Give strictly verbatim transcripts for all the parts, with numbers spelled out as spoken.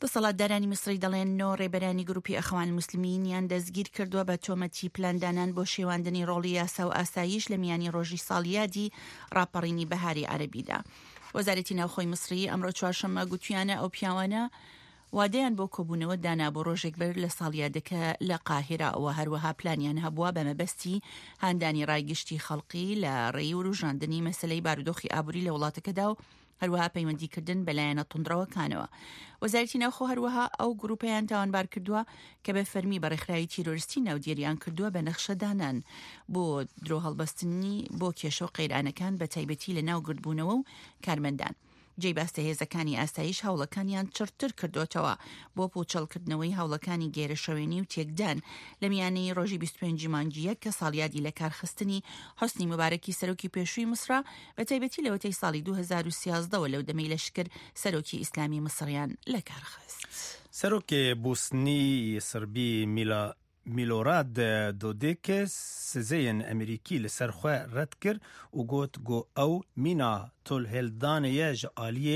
دەسەڵاتدارانی میسری دەڵێن نۆ ڕێبەرانی گروپی ئەخوان موسلیمینیان دەستگیر کردووە بە تۆمەتی پلاندانان بۆ شێواندنی ڕۆڵی یاسا و ئاسایش لە میانی ڕۆژی ساڵیادی ڕاپەڕینی بەهاری عەرەبیدا. وەزارەتی ناوخۆی میسری ئەمڕۆ چوارشەممە گوتویانە ئەو پیاوانە وادەیان بۆ کۆبوونەوە دانا بۆ ڕۆژێک بەر لە ساڵیادەکە لە قاهرە ئەوە هەروەها پلانیان هەبووە بە مەبەستی هاندانی ڕایگشتی خەڵقی لە ڕێی و ڕژاندنی مەسلەی بارودۆخی ئابووری لە وڵاتەکەدا و هەروەها پەیوەندیکردن بەلایەنە توندڕەوەکانەوە. وەزارەتی ناوخۆ هەروەها ئەو گروپیان تاوانبار کردووە کە بە فەرمی بەڕێکخراوی تیرۆریستی ناودێریان کردووە بە نەخشەدانان بۆ درۆ هەڵبەستنی بۆ کێشە و قەیرانەکان بە تایبەتی لە ناو گردبوونەوە و کارمەندان. جێی باستە هێزەکانی ئاسایش هەوڵەکانیان چرتر کردوتەوە بۆ پوچەڵکردنەوەی هەوڵەکانی گێرەشەوێنی و تێکدان لە میانەی ڕۆژی بیست و پێنجی مانگی یەک کە ساڵیادی لە کارخستنی حوسنی مبارەکی سەرۆکی پێشووی میسرا بە تایبەتی لەوەتەی ساڵی دوو هەزار و سیازدەوە لەو دەمەی لەشکر سەرۆکی ئیسلامی میسریان لە کارخست. سەرۆکی بوسنی سربی میلا میلوراد دودێک سزەیەن ئەمریکی لەسەر خوێ ڕەت کرد و گوت گۆ ئەو مینا تۆلهێلدانەیە ژە ئالیێ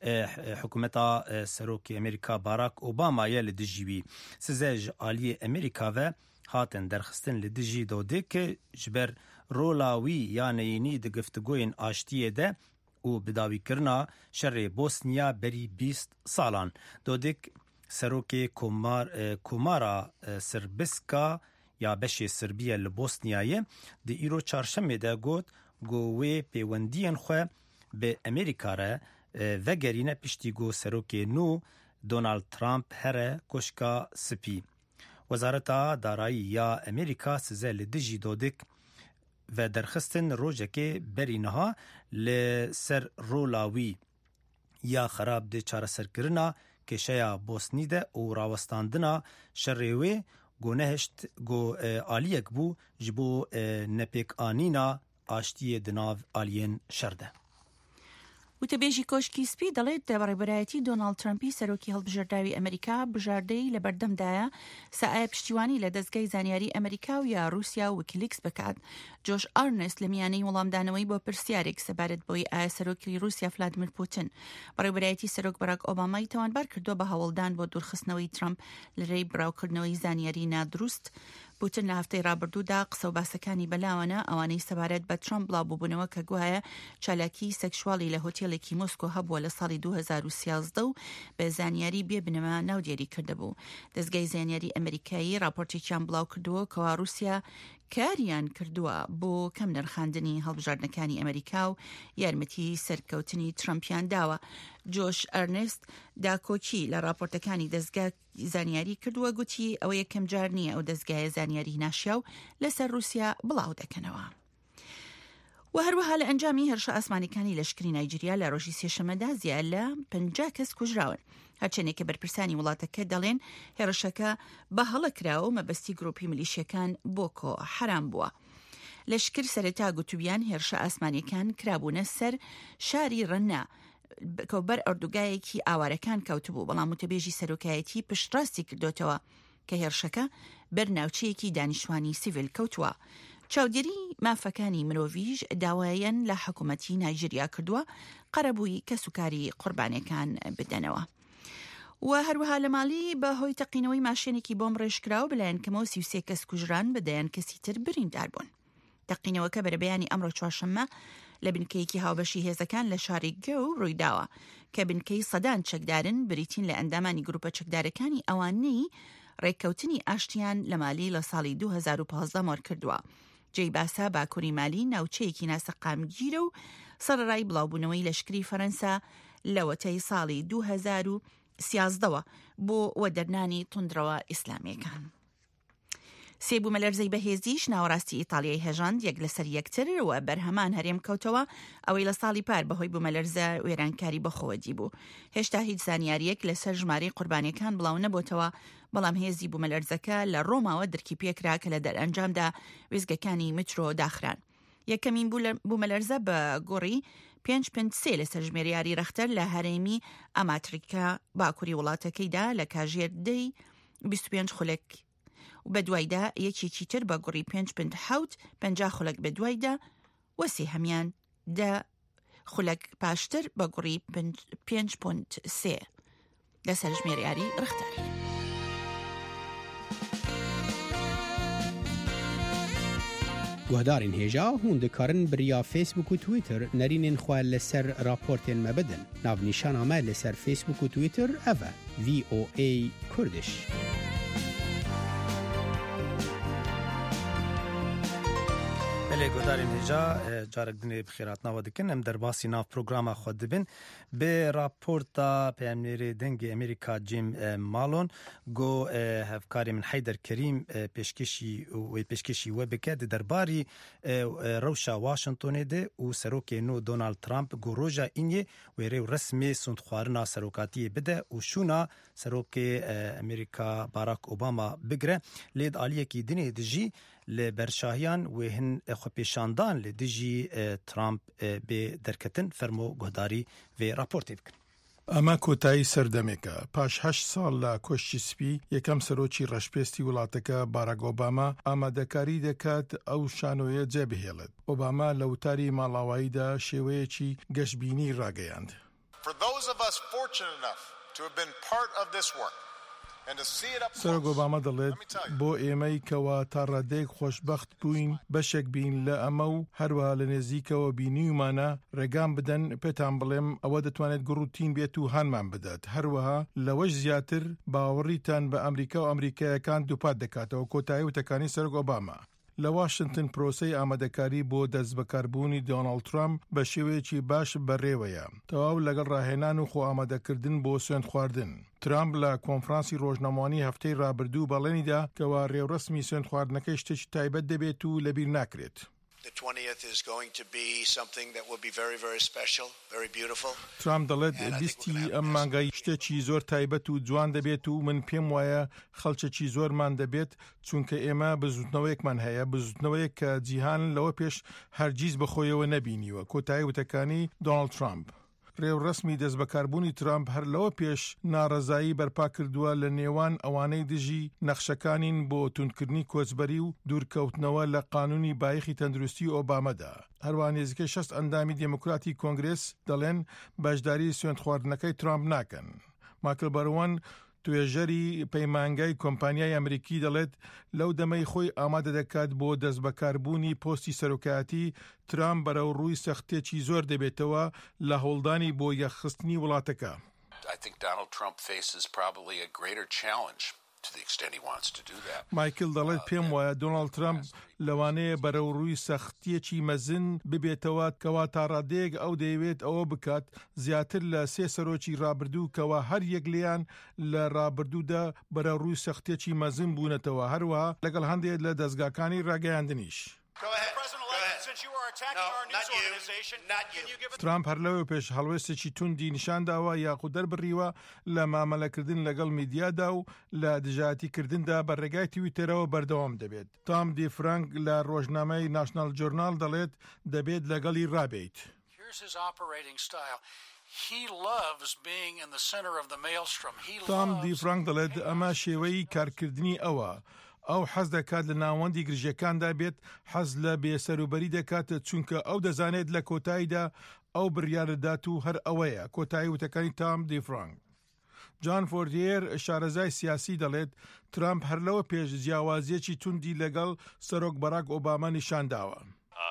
حکومەتا سەرۆکی ئەمریکا باراک ئۆبامایە لە دژیوی سزە ژە ئالیێ ئەمریکاڤە هاتن دەرخستن لە دژی دودێک ji ber rola wî ya neyînî di giftugoyên aştiyê de û bidawîkirina şerê Bosniya berî bîst salan. Dodek سەرۆکê komar komara Sırbiska ya beşê Sirbiye li Bosniyayê di îro çarşemê de got got wê pêwendiyên xwe bi Amerîka re vegerîne piştî got serokê nû Donald Trump here koşka spî. Wezareta Darayî ya Amerîka size li dijî dodik ve derxistin rojekê berî niha li ser rola wî ya xerab de çareserkirina کشیا بوسنی ده او راوستاندنا شریوی گونهشت گو آلیک بو جبو نپیک آنینا آشتی دناو آلین شرده. وتەبێژی کۆشکی سپی دەڵێت دەبڕێبەرایەتی دۆناڵد ترامپی سەرۆکی هەڵبژارداوی ئەمریکا بژاردەی لە بەردەمدایە سەعایە پشتیوانی لە دەستگای زانیاری ئەمریکا و یا رووسیا و ویکیلیکس بکات. جۆش ئارنست لە میانەی وەڵامدانەوەی بۆ پرسیارێک سەبارەت بۆی ئایا سەرۆکی رووسیا ڤلادیمیر پوتین بەڕێبەرایەتی سەرۆک باراک ئۆبامای تاوانبار کردووە بە هەوڵدان بۆ دوورخستنەوەی ترامپ لەرەی بڕاوکردنەوەی زانیاری نادروست. پوتین لە هەفتەی ڕابردوودا قسە و باسەکانی بەلاوانە ئەوانەی سەبارەت بە ترامپ بڵاوبووبوونەوە کە گوایە چالاکی سەکشواڵی لە هۆتێلێکی مۆسکۆ هەبووە لە ساڵی دوو هەزار و سیازدە و بە زانیاری بێبنەوە ناودێری کردهبوو. دەستگای زانیاری ئەمریکایی راپۆرتێکیان بڵاو کردووە کەوا رووسیا کاریان کردووە بۆ کەم نرخاندنی هەڵبژاردنەکانی ئەمریکا و یارمەتی سەرکەوتنی ترامپیان داوە. جۆش ئەرنست داکۆکی لە راپۆرتەکانی دەستگای زانیاری کردووە گوتی ئەوە یەکەم جار نییە ئەو دەستگایە زانیاری ناشیا و لەسەر رووسیا بڵاو دەکەنەوە. و هەروەها لە ئەنجامی هێرشە ئاسمانیەکانی لەشکری نایجیریا لە ڕۆژی سێشەمەدا زیاد لە پەنجا کەس کوژراون. هەرچەندێک کە بەرپرسانی وڵاتەکە دەڵێن هێرشەکە بە هەڵەکراوە و مەبەستی گرۆپی ملیشیەکان بۆکۆ حرام بووە. لەشکر سەرەتا گوتوبیان هێرشە ئاسمانیەکان کرابوونە سەر شاری ڕەنە کەوبەر ئەردوگایەکی ئاوارەکان کەوتبوو، بەڵام وتەبێژی سەرۆکایەتی پشتڕاستی کردوتەوە کە هێرشەکە بەر ناوچەیەکی دانیشتوانی سیڤیل کەوتووە. چاودێری مافەکانی مرۆڤیش داوایەن لە حکوومەتی نایجیریا کردووە قەرەبووی کە سوکاری قوربانەکان بدەنەوە. و هەروەها لە ماڵی بە هۆی تەقینەوەی ماشێنێکی بۆم ڕێژکراوە بەلایەن کەمەوە سی و سێ کەس کوژران بەدایان کەسی تر بریندار بوون. تەقینەوەکە بەرەبەیانی ئەمڕۆ چوارشەممە لە بنکەیەکی هاوبەشی هێزەکان لە شاری گەو ڕوویداوە کە بنکەی سەدان چەکدارن بریتین لە ئەندامانی گروپە چەکدارەکانی ئەوانەی ڕێککەوتنی ئاشتیان لە مالی لە ساڵی دوو هەزار و پانزدە مۆر کردووە. جێی باسا باکووری مالی ناوچەیەکی ناسەقامگیرە و سەرڕای بڵاوبوونەوەی لەشکری فەرەنسا لەوەتەی ساڵی دوو هەزار و سیازدەوە بۆ وەدەرنانی توندرەوە ئیسلامیەکان. سێبوو مەلەرزەی بەهێزیش ناوەڕاستی ئیتالیای هێژاند یەک لەسەر یەکتر و بەرهەمان هەرێم کەوتەوە ئەوەی لە ساڵی پار بەهۆی بوو مەلەرزە وێرانکاری بەخۆوەدی بوو. هێشتا هیچ زانیاریەک لەسەر ژمارەی قوربانیەکان بڵاو نەبووتەوە، بەڵام هێزی بوو مەلەرزەکە لە ڕۆماوە دەرکی پێکرا کە لە دەرئەنجامدا وێزگەکانی مترۆ داخران. یەکەمین بوو مەلەرزە بە گۆڕی پێنج پێنج سێ لەسەر ژمێریاری ڕەختەر لە هەرێمی ئەماتریکا باکووری وڵاتەکەیدا لە کاژێر دەی بیست و پێنج خولەک و بە دوایدا یەکێکی تر بە گوڕی پێنج پێنج حەوت پەنجا خولەک بە دوایدا وەسی هەمیان دە خولەک پاشتر بە گوڕی پێنج پێنج سێ لەسەر ژمێر یاری ڕختاری. گوهدارین هێژا هون دikarin biriya Facebook û Twitter nerînên xwe li ser raportên me bidin. Navnîşana me li ser Facebook û Twitter ev e V O A Kurdish. بله گودارین هجا جارک دنی بخیرات نوا دکن ام در باسی ناف پروگراما خود دبین به راپورتا پیامنری دنگ امریکا جیم مالون گو هفکاری من حیدر کریم پیشکشی و پیشکشی و بکد درباری روشا واشنطن ده و سروک نو دونالد ترامپ گو روژا اینی و ریو رسمی سندخوارنا سروکاتی بده و شونا سروک امریکا باراک اوباما بگره لید آلیه کی دنی دجی لبرشاهیان و هن خپیشاندان لدیجی ترامپ به درکتن فرمو گهداری و راپورتی بکن. ئەمە کۆتایی سەردەمێکە. پاش هەشت ساڵ لە کۆشتی سپی یەکەم سەرۆکی ڕەشپێستی وڵاتەکە باراک ئۆباما ئامادەکاری دەکات ئەو شانۆیە جێبهێڵێت. ئۆباما لە وتاری ماڵاواییدا شێوەیەکی گەشتبینی ڕاگەیاند. For those of us fortunate enough to have been part of this work, سەرۆک ئۆباما دەڵێت بۆ ئێمەی کەوا تا ڕادێک خۆشبەخت بووین بەشێک بین لە ئەمە و هەروەها لە نێزیکەوە بینیومانە ڕێگام بدەن پێتان بڵێم ئەوە دەتوانێت گڕوتین بێت و هەنمان بدات. هەروەها لەوەش زیاتر باوەڕیتان بە ئەمریکا و ئەمریکایەکان دووپات دەکاتەوە. کۆتایی وتەکانی سەرۆک ئۆباما لە واشنگتن پرۆسەی ئامادەکاری بۆ دەستبەکاربوونی دۆناڵد ترامپ بە شێوەیەکی باش بەڕێوەیە تەواو لەگەڵ ڕاهێنان و خۆ ئامادەکردن بۆ سوێند خواردن. ترامپ لە کۆنفرانسی ڕۆژنامەوانی هەفتەی ڕابردوو بەڵێنیدا کەوا ڕێوڕسمی سوێند خواردنەکەی شتێکی تایبەت دەبێت و لەبیر ناکرێت. The twentieth is going to be something that will be very, very special, very beautiful. ترامپ دەڵێت بیستی ئەم مانگای شتێکی زۆر تایبەت و جوان دەبێت و من پێم وایە خەڵکێکی زۆرمان دەبێت چونکە ئێمە بزوتنەوەیەکمان هەیە بزوتنەوەیەک کە جیهان لەوە پێش هەرگیز بەخۆیەوە نەبینیوە. کۆتایی وتەکانی دۆناڵد ترامپ ڕێوڕسمی دەستبەکاربوونی ترامپ هەر لەوە پێش ناڕەزایی بەرپا کردووە لە نێوان ئەوانەی دژی نەخشەکانین بۆ توندکردنی کۆچبەری و دوورکەوتنەوە لە قانونی بایخی تەندروستی ئۆبامەدا. هەروە نێزیکەی شەست ئەندامی دموکراتی کۆنگرێس دەڵێن بەشداری سوێند خواردنەکەی ترامپ ناکەن. ماکل بەروان توێژەری پەیمانگای کۆمپانیای ئەمریکی دەڵێت لەو دەمەی خۆی ئامادە دەکات بۆ دەستبەکاربوونی پۆستی سەرۆکایەتی ترامپ بەرەو ڕووی سەختێکی زۆر دەبێتەوە لە هەوڵدانی بۆ یەخستنی وڵاتەکە. I think Donald Trump faces probably a greater challenge to the extent he wants to do that. مایکل دەڵێت پێم وایە دۆناڵد ترامپ لەوانەیە بەرەو ڕووی سەختیەکی مەزن ببێتەوە کەوا تا ڕادەیەک ئەو دەیەوێت ئەوە بکات زیاتر لە سێ سەرۆکی ڕابردوو کەوا هەر یەک لیان لە ڕابردوودا بەرە ڕووی سەختیەکی مەزن بوونەتەوە هەروەها لەگەڵ هەندێک لە دەستگاکانی ڕاگەیاندنیش. ترامپ هەر لەوە پێش هەڵوێستێکی توندی نیشانداوە یاخود دەربڕیوە لە مامەلەکردن لەگەڵ میدیادا و لە دژایەتیکردندا بە ڕێگای تویتەرەوە بەردەوام دەبێت. تام دی فرانک لە ڕۆژنامەی ناشنال جۆرنال دەڵێت دەبێت لەگەڵی ڕابێت. تام دی فرانک دەڵێت ئەمە شێوەی کارکردنی ئەوە. ئەو حەز دەکات لە ناوەندی گرژەکاندا بێت حەز لە بێسەروبەری دەکات چونکە ئەو دەزانێت لە کۆتاییدا ئەو بڕیارەدات و هەر ئەوەیە. کۆتایی وتەکانی تام دی فرانک. جان فۆردیێر شارەزای سیاسی دەڵێت ترامپ هەر لەوە پێش جیاوازیەکی توندی لەگەڵ سەرۆک باراک ئۆباما نیشانداوە.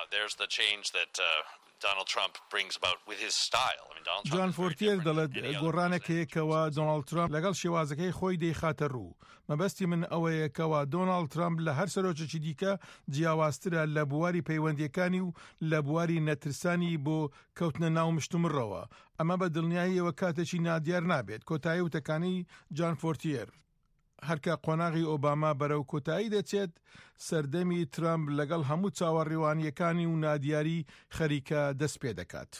جان فۆرتیێر دەڵێت گۆڕانێک هەیەکەوە دۆناڵد ترامپ لەگەڵ شێوازەکەی خۆی دەیخاتە ڕوو. مەبەستی من ئەوەیە کەوا دۆناڵد ترامپ لە هەر سەرۆکێکی دیکە جیاوازترە لە بواری پەیوەندیەکانی و لە بواری نەترسانی بۆ کەوتنە ناو مشتومڕەوە. ئەمە بە دڵنیاییەوە کاتێکی نادیار نابێت. کۆتایی وتەکانی جان فۆرتیێر. هەرکە قۆناغی ئۆباما بەرەو کۆتایی دەچێت سەردەمی ترامپ لەگەڵ هەموو چاوەڕێوانیەکانی و نادیاری خەریکە دەست پێ دەکات.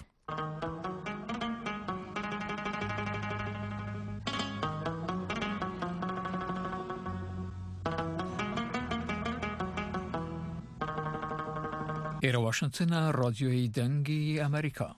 ئێرە واشنگتنە ڕادیۆی دەنگی ئەمریکا.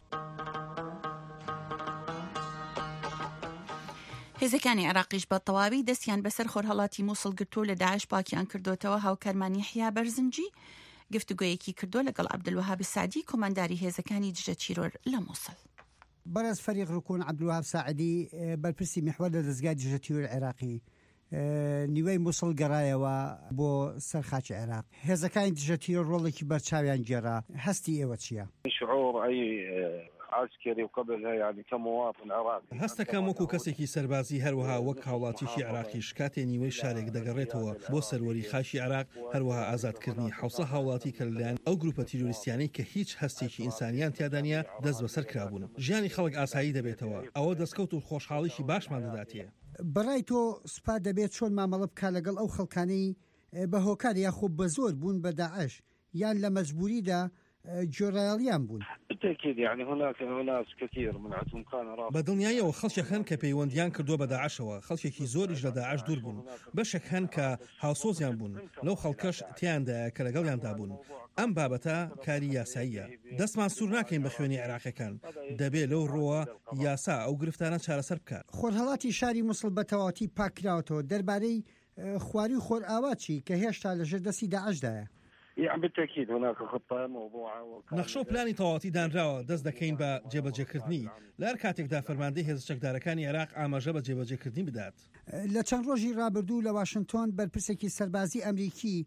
هێزەکانی عێراقیش بە تەواوی دەستیان بەسەر خۆرهەڵاتی مووسڵ گرتو لە داعش پاکیان کردوتەوە. هاوکارمانی حیا بەرزنجی گفتوگویەکی کردو لەگەڵ عەبدولوهاب سعدی کۆمانداری هێزەکانی دژە چیرۆر لە مووسڵ. بەڕێز فەریق ڕکوون عەبدولوهاب ساعدی بەرپرسی میحوەر لە دەستگای دژەتیۆری عێراقی نیوەی مووسڵ گەڕایەوە بۆ سەرخاکی عێراق. هێزەکانی دژەتیۆر ڕۆڵێکی بەرچاویان گێڕا، هەستی ئێوە چییە؟ شعور أي عسكري وقبلها يعني كمواطن عراقي هەستەکەم وەکو کەسێکی سەربازی هەروەها وەک هاوڵاتیشی عراقیش کاتێ نیوەی شارێک دەگەڕێتەوە بۆ سەروەری خاشی عراق هەروەها ئازادکردنی حوسە هاوڵاتی کە لەلایەن ئەو گروپە تیرۆریستیانەی کە هیچ هەستێکی ئینسانیان تیادانە دەست بەسەر کرابوون. ژیانی خەڵک ئاسایی دەبێتەوە، ئەوە دەستکەوت و خۆشحاڵیشی باشمان دەداتێ. بەڕای تۆ سوپا دەبێت چۆن مامەڵە بکا لەگەڵ ئەو خەڵکانەی بە هۆکار یاخۆ بە زۆر بوون بە داعش یان لە مەجبوریدا جۆرایاڵیان بوون؟ بالتأكيد يعني هناك ناس كثير من عندهم كان رافض. بەدڵنیایەوە خەڵکێک هەن کە پەیوەندیان کردووە بە داعشەوە، خەڵکێکی زۆریش لە داعش دوور بوون، بەشێک هەن کە هاوسۆزیان بوون، لەو خەڵکەش تیاندایە کە لەگەڵیاندا بوون. ئەم بابەتە کاری یاساییە، دەستمان سوور ناکەین بە خوێنی عێراقیەکان، دەبێت لەو ڕۆوە یاسا ئەو گرفتانە چارەسەر بکات. خۆرهەڵاتی شاری مووسڵ بە تەواوەتی پاکراوەتەوە، دەربارەی خواری و خۆرئاواچی کە هێشتا لەژێر دەستی داعشدایە. يعني بالتأكيد هناك خطة موضوعة نەخشە و پلانی تەواوەتی دانراوە، دەست دەکەین بە جێبەجێکردنی لە هەر کاتێکدا فەرماندەی هێزە چەکدارەکانی عێراق ئاماژە بە جێبەجێکردنی بدات. لە چەند ڕۆژی ڕابردوو لە واشنگتۆن بەرپرسێکی سەربازی ئەمریکی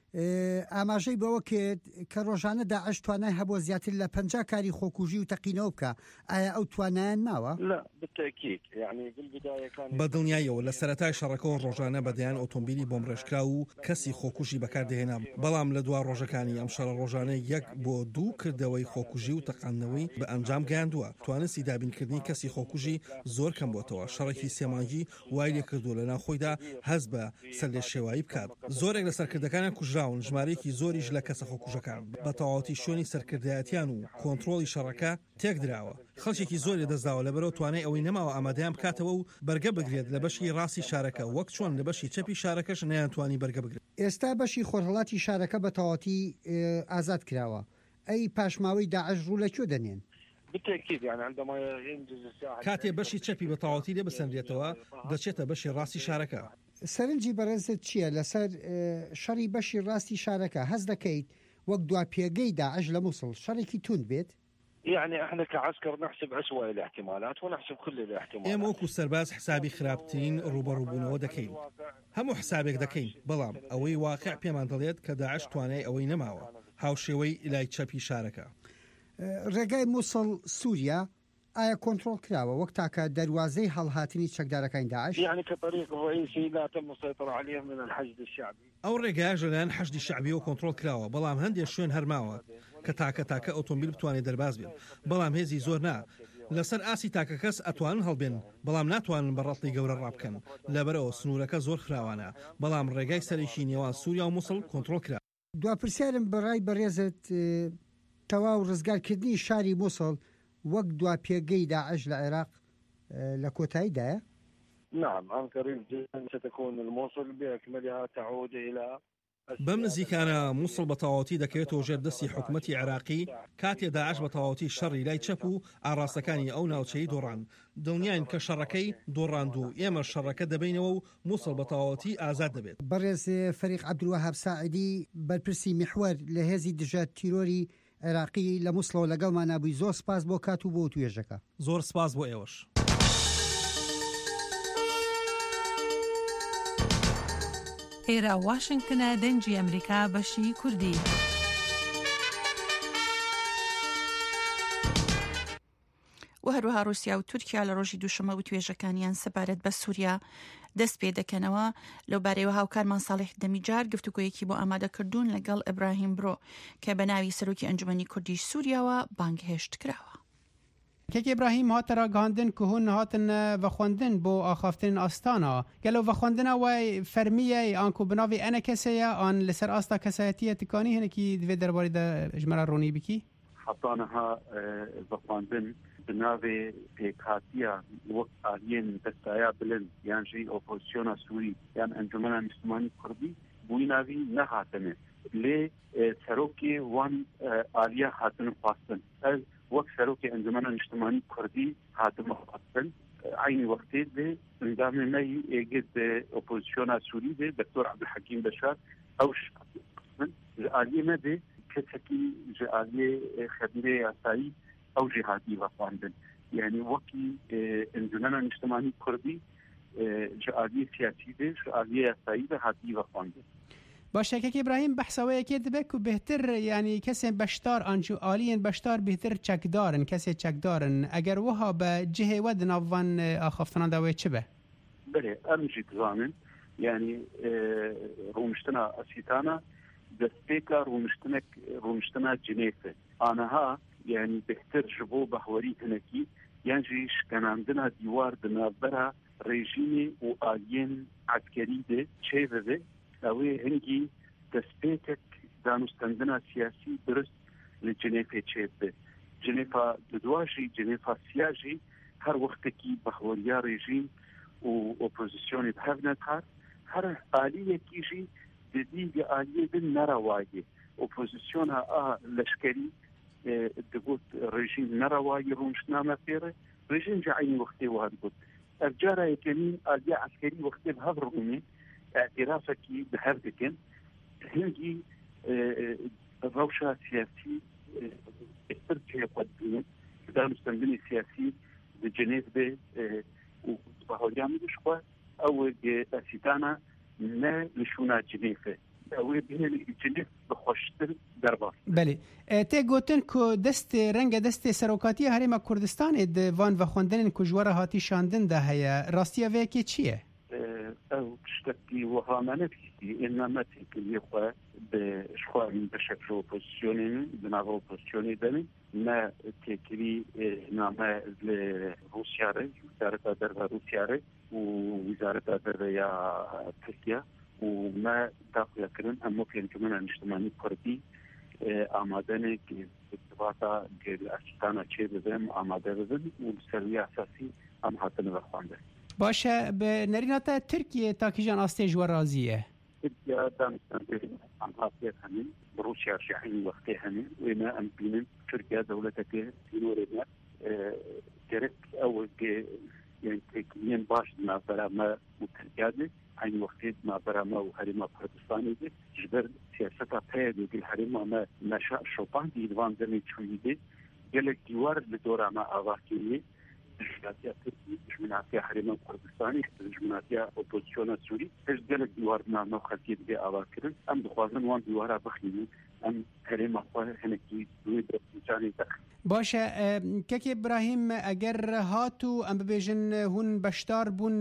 ئاماژەی بەوە کرد کە ڕۆژانە داعش توانای هەبوو زیاتر لە پەنجا کاری خۆکوژی و تەقینەوە بکە. ئایا ئەو توانایان ماوە؟ لا بالتأكيد يعني بالبداية كان بەدڵنیایەوە لە سەرەتای شەڕەکەەوە ڕۆژانە بەدەیان ئۆتۆمبیلی بۆمڕێژکرا و کەسی خۆکوژی بەکاردەهێنا، بەڵام لە دوا ڕۆژەکانی ئەم شەڕە ڕۆژانەی یەک بۆ دوو کردەوەی خۆکوژی و تەقاندنەوەی بە ئەنجام گەیاندووە. توانستی دابینکردنی کەسی خۆکوژی زۆر کەم بۆتەوە. شەڕێکی سێمانگی وای لێ کردو لە ناوخۆیدا هەست بە سەر لێ شێوایی بکات. زۆرێک لە سەرکردەکانیان کوژراون، ژمارەیەکی زۆریش لە کەسە خۆکوژەکان بە تەواوەتی شوێنی سەرکردایەتیان و کۆنتڕۆڵی شەڕەکە تێک دراوە. خەڵکێکی زۆری دەستداوە لەبەرەوە توانای ئەوەی نەماوە ئامادەیان بکاتەوە و بەرگە بگرێت لە بەشی ڕاستی شارەکە، وەک چۆن لە بەشی چەپی شارەکەش نەیانتوانی بەرگە بگرێت. ئێستا بەشی خۆرهەڵاتی شارەکە بە تەواوەتی ئازاد کراوە. ئەی پاشماوەی داعش ڕوو لەکوێ دەنێن؟ بالتأكيد يعني عندما ينجز الساحل کاتێ بەشی چەپی بە تەواوەتی لێ بسەندرێتەوە دەچێتە بەشی ڕاستی شارەکە. سەرنجی بەڕێزت چییە لەسەر شەڕی بەشی ڕاستی شارەکە؟ هەز دەکەیت وەک دوا پێگەی داعش لە مووسڵ شەڕێکی تون بێت؟ يعني احنا كعسكر نحسب أسوأ الاحتمالات ونحسب كل الاحتمالات. ئێمە وەکو سەرباز حسابی خراپترین ڕوبەڕووبوونەوە دەکەین، هەموو حسابێک دەکەین، بەڵام ئەوەی واقع پێمان دەڵێت کە داعش توانای ئەوەی نەماوە. هاوشێوەی لای چەپی شارەکە. ڕێگای مووسڵ سووریا ئایا کۆنتڕۆڵ کراوە وەک تاکە دەواازەی هەڵهاتنی چەکدارەکانی داعش؟ يعني كطريق رئيسي لا تم السيطرة عليه من الحشد الشعبي. ئەو ڕێگایە لەلایەن حەشدی شعبیەوە کۆنتڕۆڵ کراوە، بەڵام هەندێک شوێن هەرماوە کە تاکە تاکە ئۆتۆمبیل بتوانێت دەرباز بێت، بەڵام هێزی زۆر نا. لەسەر ئاسی تاکە کەس ئەتوانن هەڵبێن، بەڵام ناتوانن بە ڕەتی گەورە ڕابکەن. لەبەرەوە سنوورەکە زۆر خراوانە، بەڵام ڕێگای سەرێکی نێوان سووریا و مووسڵ کۆنتڕۆڵ کرا. دواپرسیارم بەڕای بەڕێزت تەواو ڕزگارکردنی شاری مووسڵ وەک دوا پێگەی داعش لە عێراق لە کۆتاییدایە؟ نعم عن قريب جدا ستكون الموصل بأكملها تعود إلى بەم نزیکانە مووسڵ بە تەواوەتی دەکەوێتەوە ژێر دەستی حکوومەتی عێراقی کاتێ داعش بە تەواوەتی شەڕی لای چەپ و ئاڕاستەکانی ئەو ناوچەی دۆڕان. دڵنیاین کە شەڕەکەی دۆڕاند و ئێمە شەڕەکە دەبینەوە و مووسڵ بە تەواوەتی ئازاد دەبێت. بەڕێز فەریق عەبدولوهاب ساعدی بەرپرسی میحوەر لە هێزی دژە تیرۆری عێراقی لە مووسڵەوە لەگەڵمان نبووی. زۆر سپاس بۆ کات و بۆ توێژەکە. زۆر سپاس بۆ ئێوەش. ئێرە واشنگتنە دەنجی ئەمریکا بەشی کوردی. و هەروەها رووسیا و تورکیا لە ڕۆژی دووشەمە و توێژەکانیان سەبارەت بە سووریا دەست پێ دەکەنەوە. لەو بارەیەوە هاوکارمان ساڵح دەمیجار گفتوگۆیەکی بۆ ئامادەکردوون لەگەڵ ئیبراهیم برۆ کە بە ناوی سەرۆکی ئەنجومەنی کوردیش سووریاوە بانگهێشت کراوە. کێک ئیبراهیم هاتە گاندن کە هون هاتن vexwendin بۆ ئاخافتن ئاستانە گەلو vexwendina وای فەرمیە ئان کو بناوی ئەنە کەسەیە ئان لەسەر ئاستا کەسایەتیە تکانی هەنێکی دوێ دەربارەی ژمارە ڕۆنی بکی حتانها vexwendin بناوی پێکهاتیە وەک ئالیێن دەستایە بلند یان ژی ئۆپۆزیسیۆنا سووری یان ئەنجومەنە نیشتیمانی کوردی بووی ناوی نەهاتنێ لێ سەرۆکی وان ئالیە هاتن خواستن وەک سەرۆکی ئەنجومەنە نیشتیمانی کوردی هاتمە خواستن عینی وەختێ دێ ئەندامێنەی ئێگت ئۆپۆزیسیۆنا سووری دێ دکتۆر عەبدولحەکیم بەشار ئەو ji aliyê me dê kesekî ji aliyê xebîrê yasayî ew jî hatî vexwandin يعني وكي انجمنا اجتماعي كردي جالية سياسية جالية سعيدة هاتي وخوانده. باشه که ابراهیم بحثوی که دبه که بهتر یعنی کسی بشتار آنجو آلین بشتار بهتر چکدارن کسی چکدارن اگر وها به جهه ود نوان آخافتنان دوی چه به؟ بله امجی دزانن يعني رومشتنا أسيتانا دستيكا رومشتنا رومشتنا جنيفة أنا ها يعني بهتر جبو بحوري هنكي يعني كان عندنا ديوار دنابرا ريجيمي وآلين عسكري ده شيء ده أوي هنجي دستيكك دانستندنا سياسي درس لجنيفة شيء ده جنيفة دواجي جنيفة سياجي هر وقتكي بحوريا ريجيم وأوبوزيسيوني بهفنا كار هر آلية كيجي دي آلية دن نرواية أوبوزيسيونها آه لشكري دقوت ريجيم نرواية رونشنامة فيرة ريجيم جاعين وقتي وهاد قد أرجارة يكمين آلية عسكري وقتي بهذا الرغمين اعترافك بهذا هنجي روشة سياسي استرجع قدين كده مستندني سياسي بجنيف به وبهوليا مدشقة أو أسيتانا ما لشونا جنيفة أو بين الجنيف بخشتر دربار. بله. ته گوتن که دست رنگ دست سروکاتی هریم کردستان دوان و خوندن کجوار هاتی شاندن ده هیا راستیا وکی چیه؟ أو تشتكي وهامنة في إنما تكلي خوا بشخوا من بشكل أوبوزيسيوني بناغ أوبوزيسيوني دني ما تكلي نما لروسيا ري وزارة دربا روسيا ري ووزارة دربا يا تركيا وما داخل كرن أما كان كمان اجتماعي كردي آمادنه که ارتباطا الأشتانا چه بزن آماده بزن وبسروي أساسي أم حتى نبخوانده. باشه به نریناتا ترکیه تا کجان آستیج و رازیه؟ ترکیه دانستان عم حاطية همين بروسيا شاحين وقتها همين وما أم بينن تركيا دولتك سينورنا ترك أو يعني تركيا باش ما برا ما متركيا عين وقتها ما برا ما وهرما كردستاني دي جبر سياستها بيد دي الهرما ما نشأ شوبان دي دوان دمي تشويدي قالك ديوار لدورا ما أواكيني جمناتيا تركي جمناتيا حريمان كردستاني جمناتيا أوبوزيسيون سوري هج قالك ديوارنا ما خلقيت بي أواكرن أم دخوازن وان ديوارا بخنين أم حريم أخوة هنكي دويد بساني دخل باشه كيك إبراهيم أجر هاتو أم ببيجن هون بشتار بون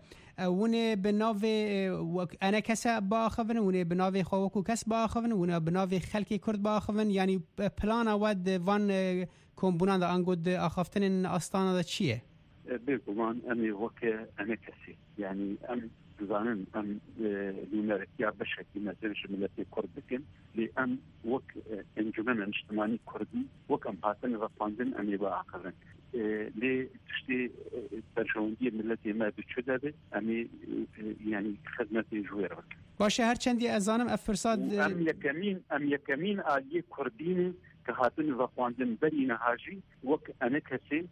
ونه بناوی انا کسا باخون ونه بناوی خوکو کس باخون ونه بناوی خلکی کرد باخون یعنی پلان ود وان کمبونان دا انگود آخافتن آستانه دا چیه؟ بگمان امی وکه انا کسی یعنی ام زانن ام نمرکیا بشکی مزرش ملتی کرد بکن لی ام وک انجمن اجتماعی کردی وک ام پاتن رفاندن امی با آخرن لی تشتی برجوندی ملتی ما بچوده به امی یعنی خدمتی جویر بکن باشه هر چندی ازانم افرساد ام یکمین ام یکمین آلی کردین كهاتن وخواندن بري نهاجي وك أنا كسي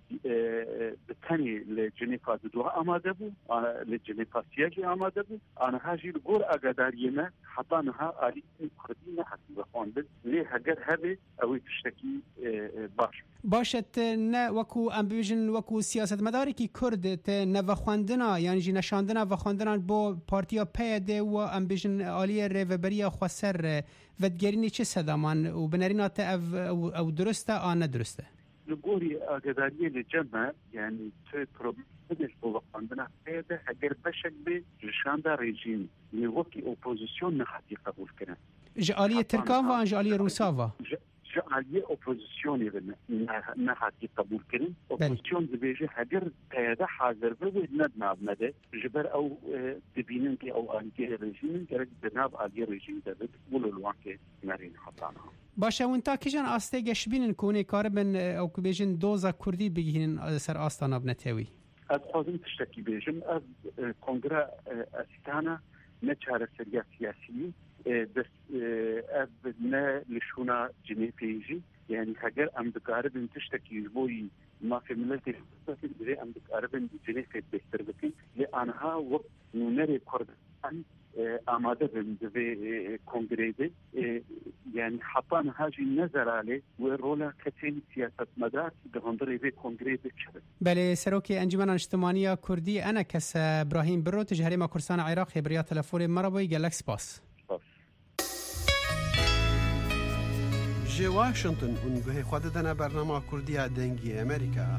بتاني لجنيفا دوا أمادبو لجنيفا سياجي أمادبو أنا هاجي الجور أقدارينا حتى نها آلي كردينا حتى وخواندن ليه هجر هذا أو تشتكي باش باشت نه وکو ام بيجن وکو سیاست مداری کی کرد ته نه وخواندنا یعنی جی نشاندنا وخواندنا با پارتیا پیاده و ام بيجن عالی ریوبریا خسر ودگرینی چه صدامان و بنرینات او او درسته آن درسته لگوری آگداری لجمع یعنی تو پروبلمش با وخواندنا پیاده اگر بشک به جشانده رژیم نیوکی اپوزیسیون نخاطی قبول کنن جعالی ترکان و جعالی روساوا جعالی اپوزیسیونی نهاتی قبول کردن اپوزیسیون دبیجه هگر پیاده حاضر بود ندناب نده جبر او دبینن که او آنگه رژیم کرد دناب آنگه رژیم داد ولولوان که نرین خطانه باشه اون تا کجان آسته گشبینن کنه کاربن او که بیجن دوزا کردی بگیرن سر آستانه بنتوی از خوازم تشتکی بیجم از کنگره استانه نچاره سریا سیاسی بس أبنا لشونا جنيفيجي يعني هجر أم بقارب تشتكي بوي ما في ملتي زي أم بقارب جنيفي بيستر بكين لأنها وقت نونري كردستان آماده بن في كونغريدي يعني حطانا هاجي النظر عليه والرولا كتين سياسة مدار دهندري بي كونغري بتشبه. بله سروكي انجمن اجتماعية كردي أنا كس إبراهيم برو تجهري ما كرسان عراق بريا تلفون مربوي جالكس باس. جي واشنطن اونگوه خود دنا برنامه کردی دنگی امریکا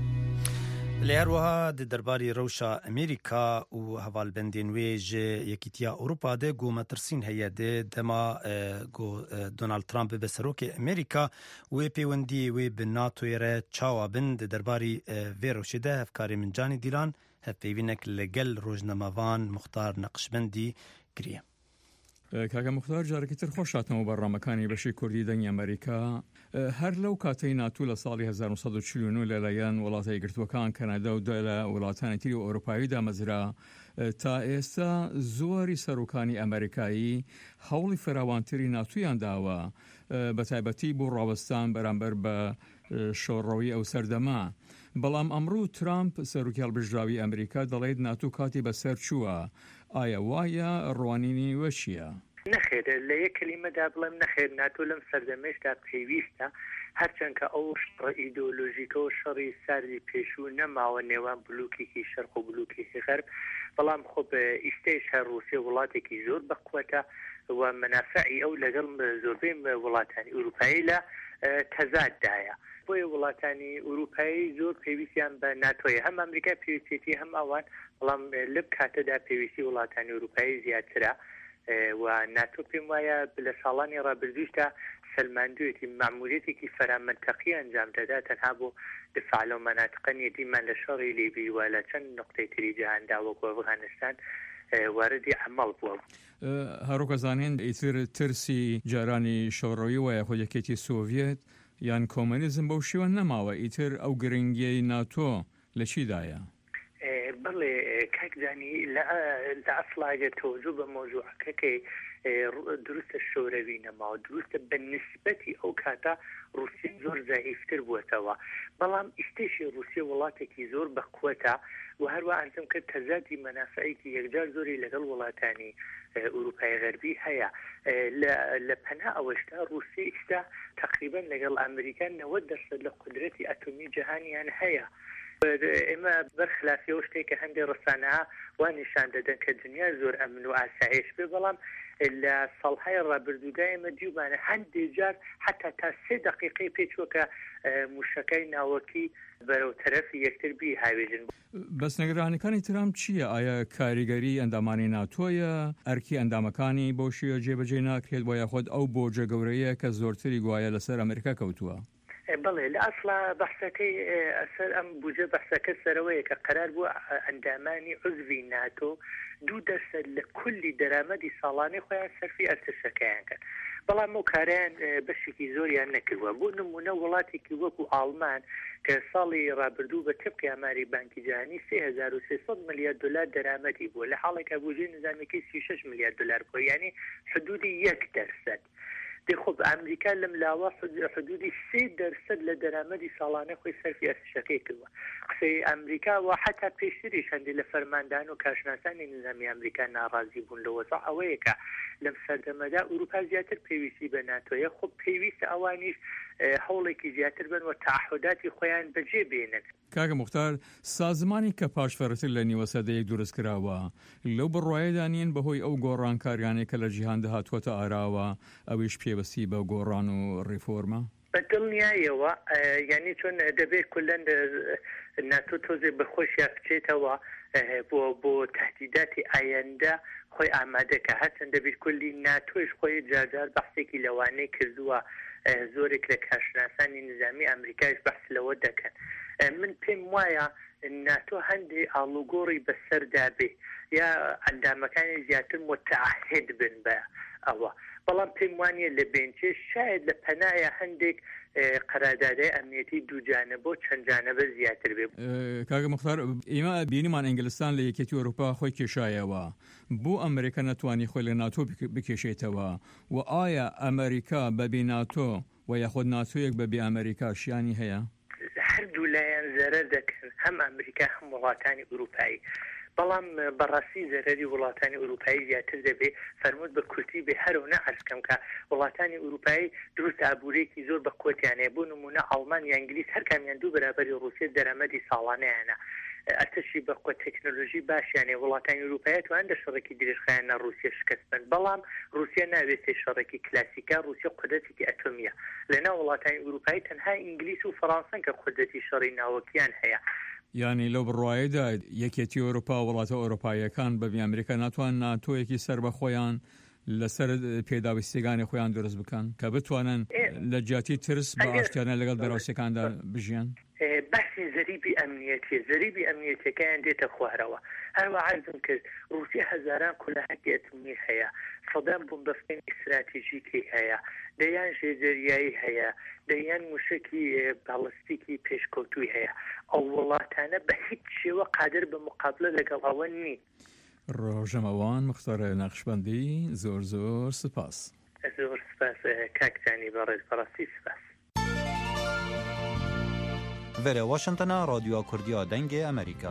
لهروها د درباري روشا امریکا او هوالبندین ویج یکیتیا اروپا ده گو مترسین هيا ده دما گو دونالد ترامپ به سروک امریکا و پیوندی و به ناتو ره چاوا بند درباري ویروش ده افکاری من جانی دیلان هف پیوینک لگل روزنامه‌وان مختار نقشبندی گریه. کاکە مختار جارێکی تر خۆش هاتنەوە بەڕامەکانی بەشی کوردی دەنگی ئەمریکا هەر لەو کاتەی ناتو لە ساڵی هەزار و نۆ سەد و چل و نۆ لەلایەن وڵاتە یەکگرتووەکان کەنەدا و دوای لە وڵاتانی تری و ئەوروپایی دامەزرا تا ئێستا زۆری سەرۆکانی ئەمریکایی هەوڵی فراوانتری ناتویان داوە بە تایبەتی بۆ ڕاوەستان بەرامبەر بە شۆڕەوی ئەو سەردەما. بەڵام ئەمڕۆ ترامپ سەرۆکی هەڵبژراوی ئەمریکا دەڵێت ناتو کاتی بەسەر چووە. ئایا وایە ڕوانینی وەشیە؟ نەخێر لە یەک کەلیمەدا بڵێم نەخێر ناتۆ لەم سەردەمەشدا پێویستە هەرچەند کە ئەو شڕە ئیدۆلۆژیکە و شەڕی ساردی پێشوو نەماوە نێوان بلوکێکی شەرق و بلوکێکی غەرب، بەڵام خۆ ئیستەیش هەر رووسیا وڵاتێکی زۆر بەقوەتە و مەنافعی ئەو لەگەڵ زۆربەی وڵاتانی ئوروپایی لە تەزاددایە. بۆیە وڵاتانی ئوروپایی زۆر پێویستیان بە ناتۆیە، هەم ئەمریکا پێویستێتی هەم ئەوان، بەڵام لەم کاتەدا پێویستی وڵاتانی ئوروپایی زیاترە و ناتۆ پێم وایە لە ساڵانی ڕابردووشدا سەلماندوویەتی مەموریەتێکی فەرامەنتەقی ئەنجام دەدا تەنها بۆ دفاع لەو مەناطقە نیەتیمان لە شەڕی لیبی و لە چەند نقطەی تری جیهاندا وەکو ئەفغانستان واردی عمل بووە. هەروکە زانین ئیتر ترسی جارانی شۆڕەوی وایە خۆ یەکێتی سۆڤیەت یان کۆمەنیزم بەو شێوە نەماوە، ئیتر ئەو گرنگیەی ناتۆ لە چیدایە؟ بڵێ کاکزانی لە ئەسڵاگە تۆزوو بە مۆزوعەکەکەی دروستە شۆرەوی نەماوە، دروستە بە نسبەتی ئەو کاتە رووسیا زۆر زەعیفتر بووەتەوە، بەڵام ئیستێشی رووسیا وڵاتێکی زۆر بەقوەتە و هەروە ئەنجەم کرد تەزادی مەنافعێکی یەکجار زۆری لەگەڵ وڵاتانی ئوروپای غەربی هەیە. لە پەنا ئەوەشتا رووسیا ئیستا تقریبا لەگەڵ ئەمریکا نەوەت دەرسەد لە قودرەتی ئەتۆمی جیهانیان هەیە. ئێمە بەرخلافی ئەو شتێک کە هەندێک ڕسانەها وا نیشان دەدەن کە دنیا زۆر ئەمن و ئاسایش بێ، بەڵام لە ساڵهای ڕابردوودا ئێمە دیومانە هەندێک جار حتا تا سێ دقیقەی پێچووە موشەکەی ناوەکی بەرەو تەرەفی یەکتر بی هاوێژن. بەس نەگەرانەکانی ترامپ چییە؟ ئایا کاریگەری ئەندامانی ناتۆیە؟ ئەرکی ئەندامەکانی بۆ شێوە جێبەجێ ناکرێت بۆ یاخۆت ئەو بۆجە گەورەیە کە زۆرتری گوایە لەسەر ئەمریکا کەوتووە؟ بەڵێ لە ئەسڵا بەحسەکەی ئەسەر ئەم بوجە بەحسەکە سەرەوەیە کە قەرار بووە ئەندامانی عوزوی ناتۆ دوو دەرسەد لە کولی دەرامەدی ساڵانەی خۆیان سەرفی ئەرتشەکەیان کرد، بەڵام ئەو کاریان بەشێکی زۆریان نەکردووە. بۆ نمونە وڵاتێکی وەکو ئاڵمان کە ساڵی ڕابردوو بە تبقی ئاماری بانکی جیهانی سێ هەزار و سێسەد ملیارد دلار دەرامەدی بووە، لە حاڵێکە بودجەی نظامیەکەی سی و شەش ملیارد دلار بووە، یعنی حدودی یەک دەرسەد. خب ئەمریکا لەم لاوە حدودی سێ دەرسەد لە دەرامەدی ساڵانە خۆی سەرفی ئەرتشەکەی کردووە. قسەی ئەمریکا و حتا پێشتریش هەندێک لە فەرماندان و کارشناسانی نظامی ئەمریکا ناڕازی بوون لە وەزع ئەوەیە کە لەم سەردەمەدا ئوروپا زیاتر پێویستی بە ناتۆیە، خۆ پێویستە ئەوانیش هەوڵێکی زیاتر بن و تعهداتی خۆیان بەجێ بێنن. کاکە مختار، سازمانی کە پاشفەرەتر لە نیوە سەدەیەک دروست کراوە لەو بڕواایەدا نین بەهۆی ئەو گۆڕانکاریانێک کە لە جیهاندا هاتووەتە ئاراوە ئەویش پێوەستی بە گۆڕان و ڕیفۆرمە؟ بەدڵنیایەوە، یعنی چۆن دەبێت کولەن ناتۆ تۆزێ بەخۆشیان بچێتەوە بۆ بۆ تهدیداتی ئایندە خۆی ئامادەکە، هەرچەند دەبێت کولی ناتۆیش خۆی جارجار بەحسێکی لەوانەی کردووە، زۆرێک لە کارشناسانی نظامی ئەمریکایش بەحس لەوە دەکەن. من پێم وایە ناتۆ هەندێک ئاڵوگۆڕی بەسەردا بێ یا ئەندامەکانی زیاتر متعهد بن بە ئەوە، بەڵام پێم وانیە لە بێنچێ شاید لە پەنایە هەندێک قەراردادی ئەمنیەتی دووجانە بۆ چەندجانەبە زیاتر بێ. کاکە مختار، ئێمە بینیمان ئینگلستان لە یەکێتی ئەوروپا خۆی کێشایەوە، بۆ ئەمریکا نەتوانی خۆی لە ناتۆ بکێشێتەوە و ئایا ئەمریکا بەبێ ناتۆ و یاخۆت ناتۆیەک بەبێ ئەمریکا شیانی هەیە؟ هەردوو لایەن زەرەر دەکەن، هەم ئەمریکا هەم وڵاتانی ئوروپایی، بەڵام بەڕاستی زەرری وڵاتانی ئوروپایی زیاتر دەبێت فەرموود بە کورتی بێ هەرو نەعسکەم کە وڵاتانی ئوروپایی دروست ئابوورێکی زۆر بە کۆتیانەیە بۆ نمونە ئەڵمان یا ئینگلیس هەر کامیان دوو بەرابەری ڕوسیە دەرەمەدی ساڵانەیانە ئەتەشی بەقوە تەکنۆلۆژی باشیانێ وڵاتانی ئوروپایە توان دە شەڕێکی درێژخایانە رووسیا شکست بن بەڵام رووسیا ناوێتێ شەڕێکی کلاسیکا رووسیا قودرەتێکی ئەتۆمیە لەناو وڵاتانی ئوروپایی تەنها ئینگلیس و فەڕەنسان کە قودرەتی شەڕی ناوەکیان هەیە ینی لەو بڕواایەدا یەکێتی ئەوروپا وڵاتە ئەوروپایەکان بەبی ئەمریکا ناتوان ناتۆیەکی سەر بە خۆیان لەسەر پێداویستیگانی خۆیان دروست بکەن کە بتوانن لە جیاتی ترس بە ئاشتیانە لەگەڵ دەڕاستیەکاندا بژیان بەسی زەریبی ئەمنیەتی زەریبی ئەمنیەتەکەیان دێتە خوارەوە هەروە عەرزم کرد رووسیا هەزاران کولەهەکی ئەتۆمی هەیە سەدان بۆمبەفکەی استراتیژیکی هەیە دەیان ژێدەریایی هەیە دەیان موشکی باڵستیکی پێشکەوتووی هەیە ئەو وڵاتانە بە هیچ شێوە قادر بە مقابلە لەگەڵ ئەوە نین. ڕۆژەمەوان مختار نەخشبەندی زۆر زۆر سپاس. زۆر سپاس کاکتانی بەڕێز بەڕاستی سپاس. Vere Washingtona Radyoya Kurdiya Dengê Amerîka.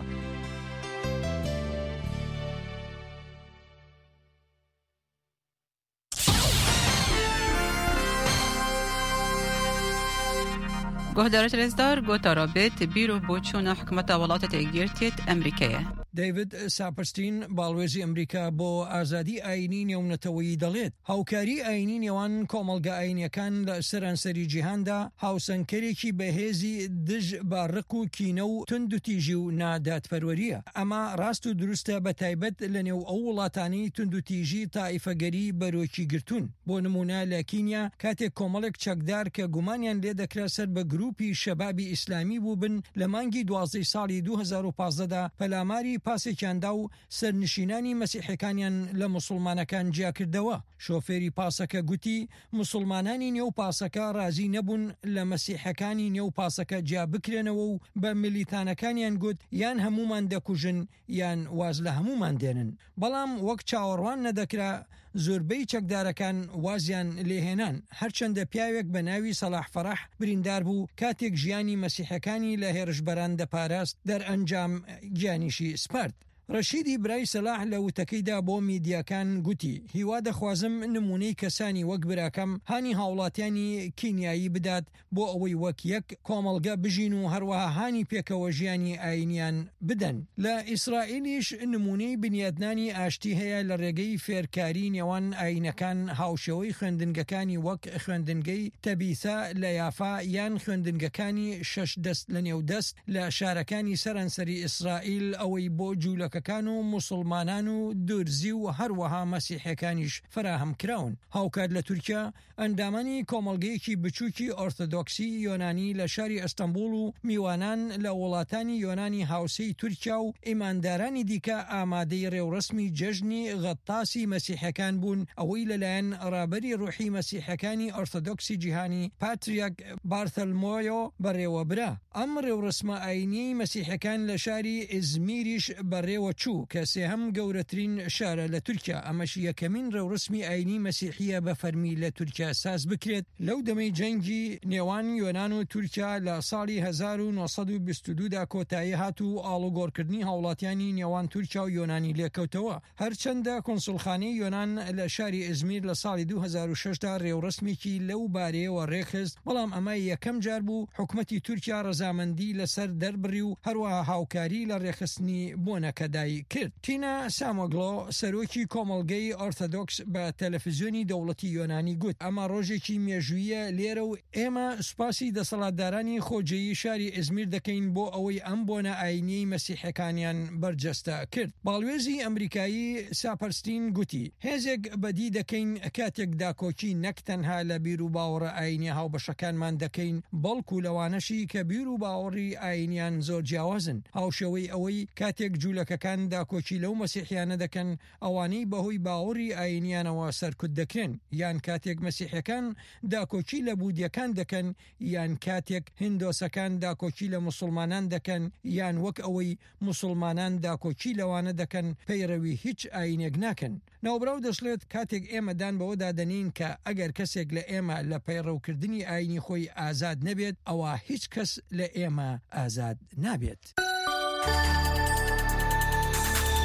گهدارت رزدار گوتا رابط بیرو بوچون حکومت ولایت تگیرتیت امریکیه. دەیڤد ساپرستین باڵوێزی ئەمریکا بۆ ئازادی ئاینی نێونەتەوەیی دەڵێت هاوکاری ئاینی نێوان کۆمەڵگە ئاینیەکان لە سەرانسەری جیهاندا هاوسەنگکەرێکی بەهێزی دژ باڕق و کینە و تند و تیژی و نادادپەروەریە. ئەمە ڕاست و دروستە بە تایبەت لە نێو ئەو وڵاتانی تند و تیژی تائیفەگەری بەرۆکی گرتوون. بۆ نمونە لە کینیا کاتێک کۆمەڵێک چەکدار کە گومانیان لێ دەکرا سەر بە گروپی شەبابی ئیسلامی بوو بن لە مانگی دوازدەی ساڵی دوو هەزار و پانزدەدا پەلاماری پاسێکیاندا و سەرنشینانی مەسیحەکانیان لە موسڵمانەکان جیا کردەوە. شۆفێری پاسەکە گوتی موسڵمانانی نێو پاسەکە رازی نەبوون لە مەسیحەکانی نێو پاسەکە جیا بکرێنەوە و بە ملیتانەکانیان گوت یان هەمومان دەکوژن یان واز لە هەمومان دێنن. بەڵام وەک چاوەڕوان نەدەکرا زۆربەی چەکدارەکان وازیان لێهێنان هەرچەندە پیاوێک بە ناوی سەلاح فەرەح بریندار بوو کاتێک ژیانی مەسیحەکانی لە هێرشبەران دەپاراست دەرئەنجام گیانیشی سپارت. ڕەشیدی برای سەلاح لە وتەکەیدا بۆ میدیاکان گوتی هیوا دەخوازم نمونەی کەسانی وەک براکەم هانی هاوڵاتیانی کینیایی بدات بۆ ئەوەی وەک یەک کۆمەڵگە بژین و هەروەها هانی پێکەوە ژیانی ئاینیان بدەن. لە ئیسرائیلیش نمونەی بنیادنانی ئاشتی هەیە لە ڕێگەی فێرکاری نێوان ئاینەکان هاوشەوەی خوێندنگەکانی وەک خوێندنگەی تەبیثا لە یافا یان خوێندنگەکانی شەش دەست لە نێو دەست لە شارەکانی سەرانسەری ئیسرائیل ئەوەی بۆ جوولە کەکان و موسڵمانان و دورزی و هەروەها مەسیحەکانیش فراهم کراون. هاوکات لە تورکیا ئەندامانی کۆمەڵگەیەکی بچووکی ئۆرتۆدۆکسی یۆنانی لە شاری ئەستەمبول و میوانان لە وڵاتانی یۆنانی هاوسەی تورکیا و ئیماندارانی دیکە ئامادەی ڕێوڕسمی جەژنی غەتاسی مەسیحەکان بوون ئەوەی لەلایەن ڕابەری ڕوحی مەسیحەکانی ئۆرتۆدۆکسی جیهانی پاتریاک بارتەلمۆیۆ بەڕێوەبرا. ئەم ڕێوڕسمە ئاینیی مەسیحەکان لە شاری ئیزمیریش بەڕێوە چوو کە سێهەم گەورەترین شارە لە تورکیا. ئەمەش یەکەمین ڕێوڕسمی ئاینی مەسیحیە بە فەرمی لە تورکیا ساز بکرێت. لەو دەمەی جەنگی نێوان یۆنان و تورکیا لە ساڵی هەزار و نۆسەد و بیست و دوودا کۆتایی هات و ئاڵوگۆڕکردنی هاوڵاتیانی نێوان تورکیا و یۆنانی لێکەوتەوە. هەرچەندە کۆنسڵخانەی یۆنان لە شاری ئیزمیر لە ساڵی دوو هەزار و شەشدا ڕێوڕسمێکی لەو بارەیەوە ڕێکخست بەڵام ئەمە یەکەم جار بوو حکومەتی تورکیا ڕەزامەندی لەسەر دەربڕی و هەروەها هاوکاری لە ڕێخستنی بۆنەکە کرد. تینا سامۆگلۆ سەرۆکی کۆمەڵگەی ئۆرتۆدۆکس بە تەلەڤیزیۆنی دەوڵەتی یۆنانی گوت ئەمە ڕۆژێکی مێژوویە لێرە و ئێمە سوپاسی دەسەڵاتدارانی خۆجێیی شاری ئیزمیر دەکەین بۆ ئەوەی ئەم بۆنە ئاینیی مەسیحەکانیان بەرجەستە کرد. باڵوێزی ئەمریکایی ساپەرستین گوتی هێزێک بەدی دەکەین کاتێک داکۆکی نەک تەنها لە بیر و باوەڕە ئاینی هاوبەشەکانمان دەکەین بەڵکو لەوانەشی کە بیر و باوەڕی ئاینیان زۆر جیاوازن. هاوشەوەی ئەوەی کاتێک جوولەکەکان داکۆچی لەو مەسیحیانە دەکەن ئەوانەی بەهۆی باوەڕی ئاینیانەوە سەرکوت دەکرێن یان کاتێک مەسیحەکان داکۆچی لە بودیەکان دەکەن یان کاتێک هندۆسەکان داکۆچی لە موسڵمانان دەکەن یان وەک ئەوەی موسڵمانان داکۆچی لەوانە دەکەن پەیڕەوی هیچ ئاینێک ناکەن. ناوبراو دەشڵێت کاتێک ئێمەدان بەوەدا دەنین کە ئەگەر کەسێک لە ئێمە لە پەیڕەوکردنی ئاینی خۆی ئازاد نەبێت ئەوە هیچ کەس لە ئێمە ئازاد نابێت.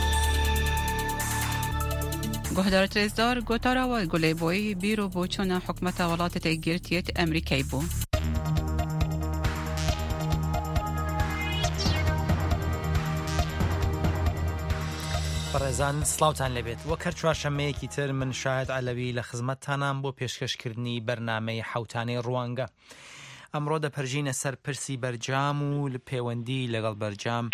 گهدارت رزدار گوتارا و گلی بوی بیرو بوچون حکمت ولات تگیرتیت امریکای بو. بەڕێزان سڵاوتان لەبێت وەک هەر چوارشەممەیەکی تر من شاهد عەلەوی لە خزمەتتانان بۆ پێشکەشکردنی بەرنامەی حەوتانەی ڕوانگە. ئەمڕۆ دەپەرژینە سەر پرسی بەرجام و لە پەیوەندی لەگەڵ بەرجام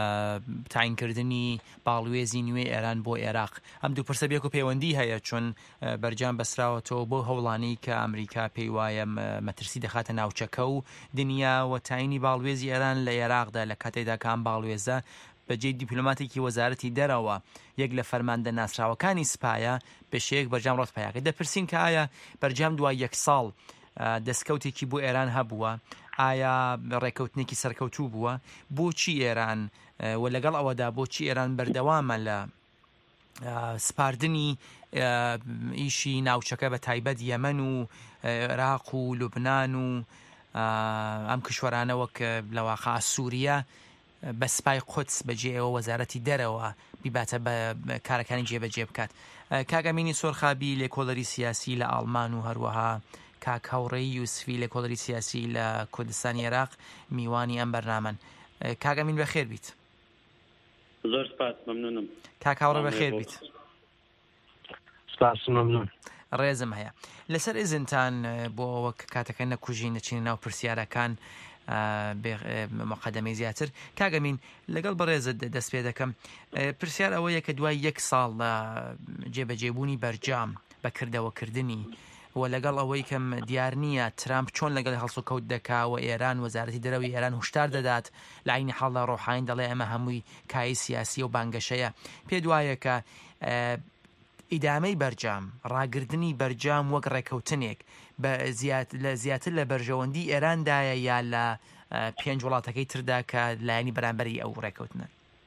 تاینکردنی باڵوێزی نوێ ئێران بۆ عێراق. ئەم دوو پرسە بێک و پەیوەندی هەیە چون بەرجام بەسراوەتەوە بۆ هەوڵانی کە ئەمریکا پێی وایە مەترسی دەخاتە ناوچەکە و دنیا و تاینی باڵوێزی ئێران لە عێراقدا لە کاتێکدا کام باڵوێزە بەجێ دیپلۆماتێکی وەزارەتی دەرەوە یەک لە فەرماندە ناسراوەکانی سپایە بەشەیەک بەرجام ڕۆژپایاکە دەپرسین کە ئایا بەرجام دوای یەک ساڵ دەستکەوتێکی بۆ ئێران هەبووە، ئایا ڕێکەوتنێکی سەرکەوتوو بووە، بۆچی ئێران و لەگەڵ ئەوەدا بۆچی ئێران بەردەوامە لە سپاردنی ئیشی ناوچەکە بە تایبەت یەمەن و عێراق و لوبنان و ئەم کشوەرانە وەک لەواقع سووریا بە سپای قودس بەجێ ئەوە وەزارەتی دەرەوە بیباتە بە کارەکانی جێبەجێ بکات. کاگەمینی سۆرخابی لێکۆڵەری سیاسی لە ئاڵمان و هەروەها کاک هەوڕێی یوسفی لێکۆڵەری سیاسی لە کوردستانی عێراق میوانی ئەم بەرنامەن. کاگەمین بەخێر بیت. زۆر سپاس مەمنونم. کاک هەوڕێ بەخێر بیت. سپاس مەمنون. ڕێزم هەیە لەسەر ئێزنتان بۆ ئەوە کاتەکە نەکوژین نەچینە ناو پرسیارەکان مقدمەی زیاتر. کاگەمین لەگەڵ بەڕێزت دەست پێ دەکەم پرسیار ئەوەیە کە دوای یەک ساڵ لە جێبەجێبوونی بەرجام بەکردەوەکردنی و لەگەڵ ئەوەی کەم دیار نییە ترامپ چۆن لەگەڵ هەڵسو و کەوت دەکا و ئێران وەزارەتی دەرەوەی ئێران هشدار دەدات لە عینی حاڵدا ڕۆحاین دەڵێ ئەمە هەمووی کای سیاسی و بانگەشەیە. پێ دوایە کە ئیدامەی بەرجام ڕاگررتنی بەرجام وەک ڕێکەوتنێک لە زیاتر لە بەرژەوەندی ئێراندایە یا لە پێنج وڵاتەکەی تردا کە لایەنی بەرامبەری ئەو ڕێکەوتنە.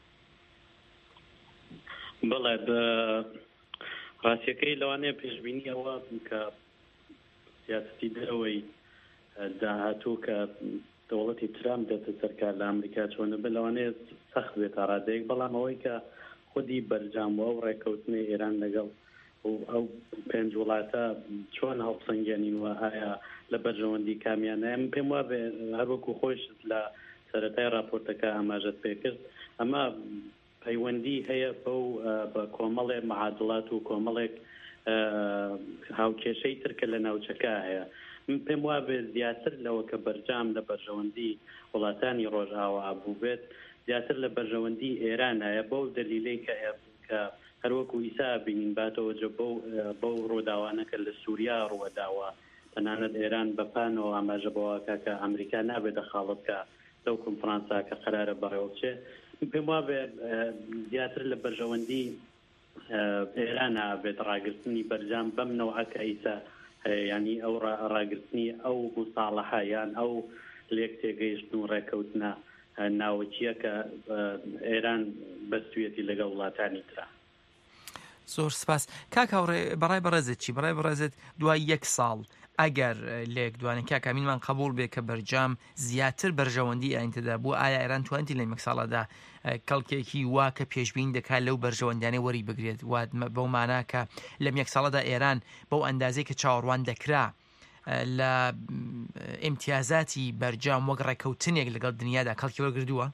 بەڵێ ڕاستیەکەی لەوانەیە پێشبینی ئەوە کە سیاسەتی دەرەوەی داهاتوو کە دەوڵەتی ترامپ دێتە سەرکار لە ئەمریکا چۆنە بێ لەوانەیە سەخت بێتە ڕادەیەک، بەڵام ئەوەی کە خودی بەرجام و ڕێکەوتنی ئێران لەگەڵ ئەو پێنج وڵاتە چۆن هەڵسەنگێنینوە ئایا لە بەرژەوەندی کامیانە من پێم وابێ هەروەکو خۆش لە سەرەتای راپۆرتەکە ئاماژەت پێ کرد ئەمە پەیوەندی هەیە بەو بە کۆمەڵێک مەعادڵات و کۆمەڵێک هاوکێشەی ترکە لە ناوچەکە هەیە. من پێم وابێ زیاتر لەوە کە بەرجام لە بەرژەوەندی وڵاتانی ڕۆژئاوا بوو بێت زیاتر لە بەرژەوەندی ئێران هەیە بەو دەلیلەی کە هەروەکو ئیسا بینین باتەوە بەو ڕۆداوانەکە لە سووریا ڕوەداوە تەنانەت ئێران بەپانەوە ئاماژە بەوەکە کە ئەمریکا نابێت دەخاڵت کە لەو کنفرانسا کە قەرارە بەڕێوەچێ. پێم وابێ زیاتر لە بەرژەوەندی ئێران بێت ڕاگررتنی بەرجام بەم نەوعەکە ئیسا ینی ئەو ڕاگررتنی ئەو مستاڵەحە یان ئەو لێک تێگەیشتن و ڕێکەوتنە ناوچیە کە ئێران بەستوێتی لەگەڵ وڵاتانی ترا. زۆر سپاس. کاک هەوڕێ بەڕای بەڕێزت چی بەڕای بەڕێزت دوای یەک ساڵ ئەگەر لێک دوانێک کاکەمینمان قبول بێ کە بەرجام زیاتر بەرژەوەندی ئاینتەدا بوو ئایا ئێران توانێتی لە یەک ساڵەدا کەڵکێکی وا کە پێشبین دەکات لەو بەرژەوەندیانەی وەری بگرێت بەو مانە کە لەم یەک ساڵەدا ئێران بەو ئەندازەی کە چاوەڕوان دەکرا لە ئیمتیازاتی بەرجام وەک ڕێکەوتنێک لەگەڵ دنیادا کەڵکی وەرگردووە؟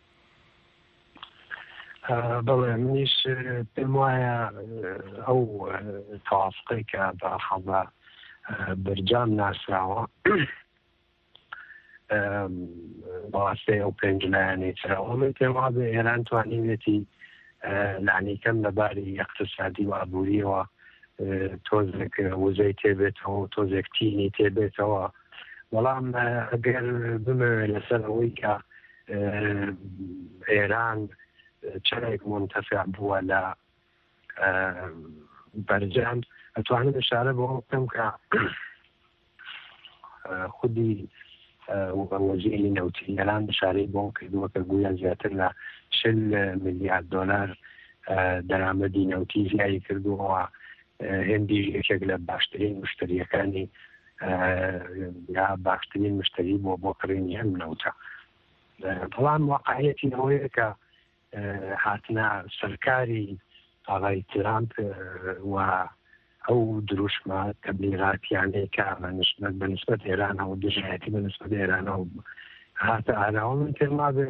بەڵێ منیش پێم وایە ئەو تەوافقی کە بەحەڵە بەرجام ناسراوە بەواسطەی ئەو پێنج لایەنەی ترەوە من پێم وابێ ئێران توانیوێتی لانیکەم لەباری اقتصادی و ئابووریەوە تۆزێک وزەی تێبێتەوە و تۆزێک تینی تێبێتەوە، بەڵام ئەگەر بمەوێت لەسەر ئەوەی کە ئێران چەرێک منتەفع بووە لە بەرجام ئەتوانێت ئشارە بەوە بکەم کە خودی وەزیری نەوتی ئێران بشارەی بۆ کردووە کە گویا زیاتر لە شل ملیارد دۆلار دەرامەدی نەوتی زیایی کردووەوە. هێندیش یەکێک لە باشترین مشتریەکانی یا باشترین مشتری بۆ بۆ کڕینی هەم نەوتە. بەڵام واقعیەتی ئەوەیە کە هاتنە سەرکاری ئاغای ترامپ و ئەو دروشمە تەبلیغاتیانەی کە بەنسبەت ئێرانەوە دژایەتی بەنسبەت ئێرانەوە هاتە ئاراوە من پێم وابێ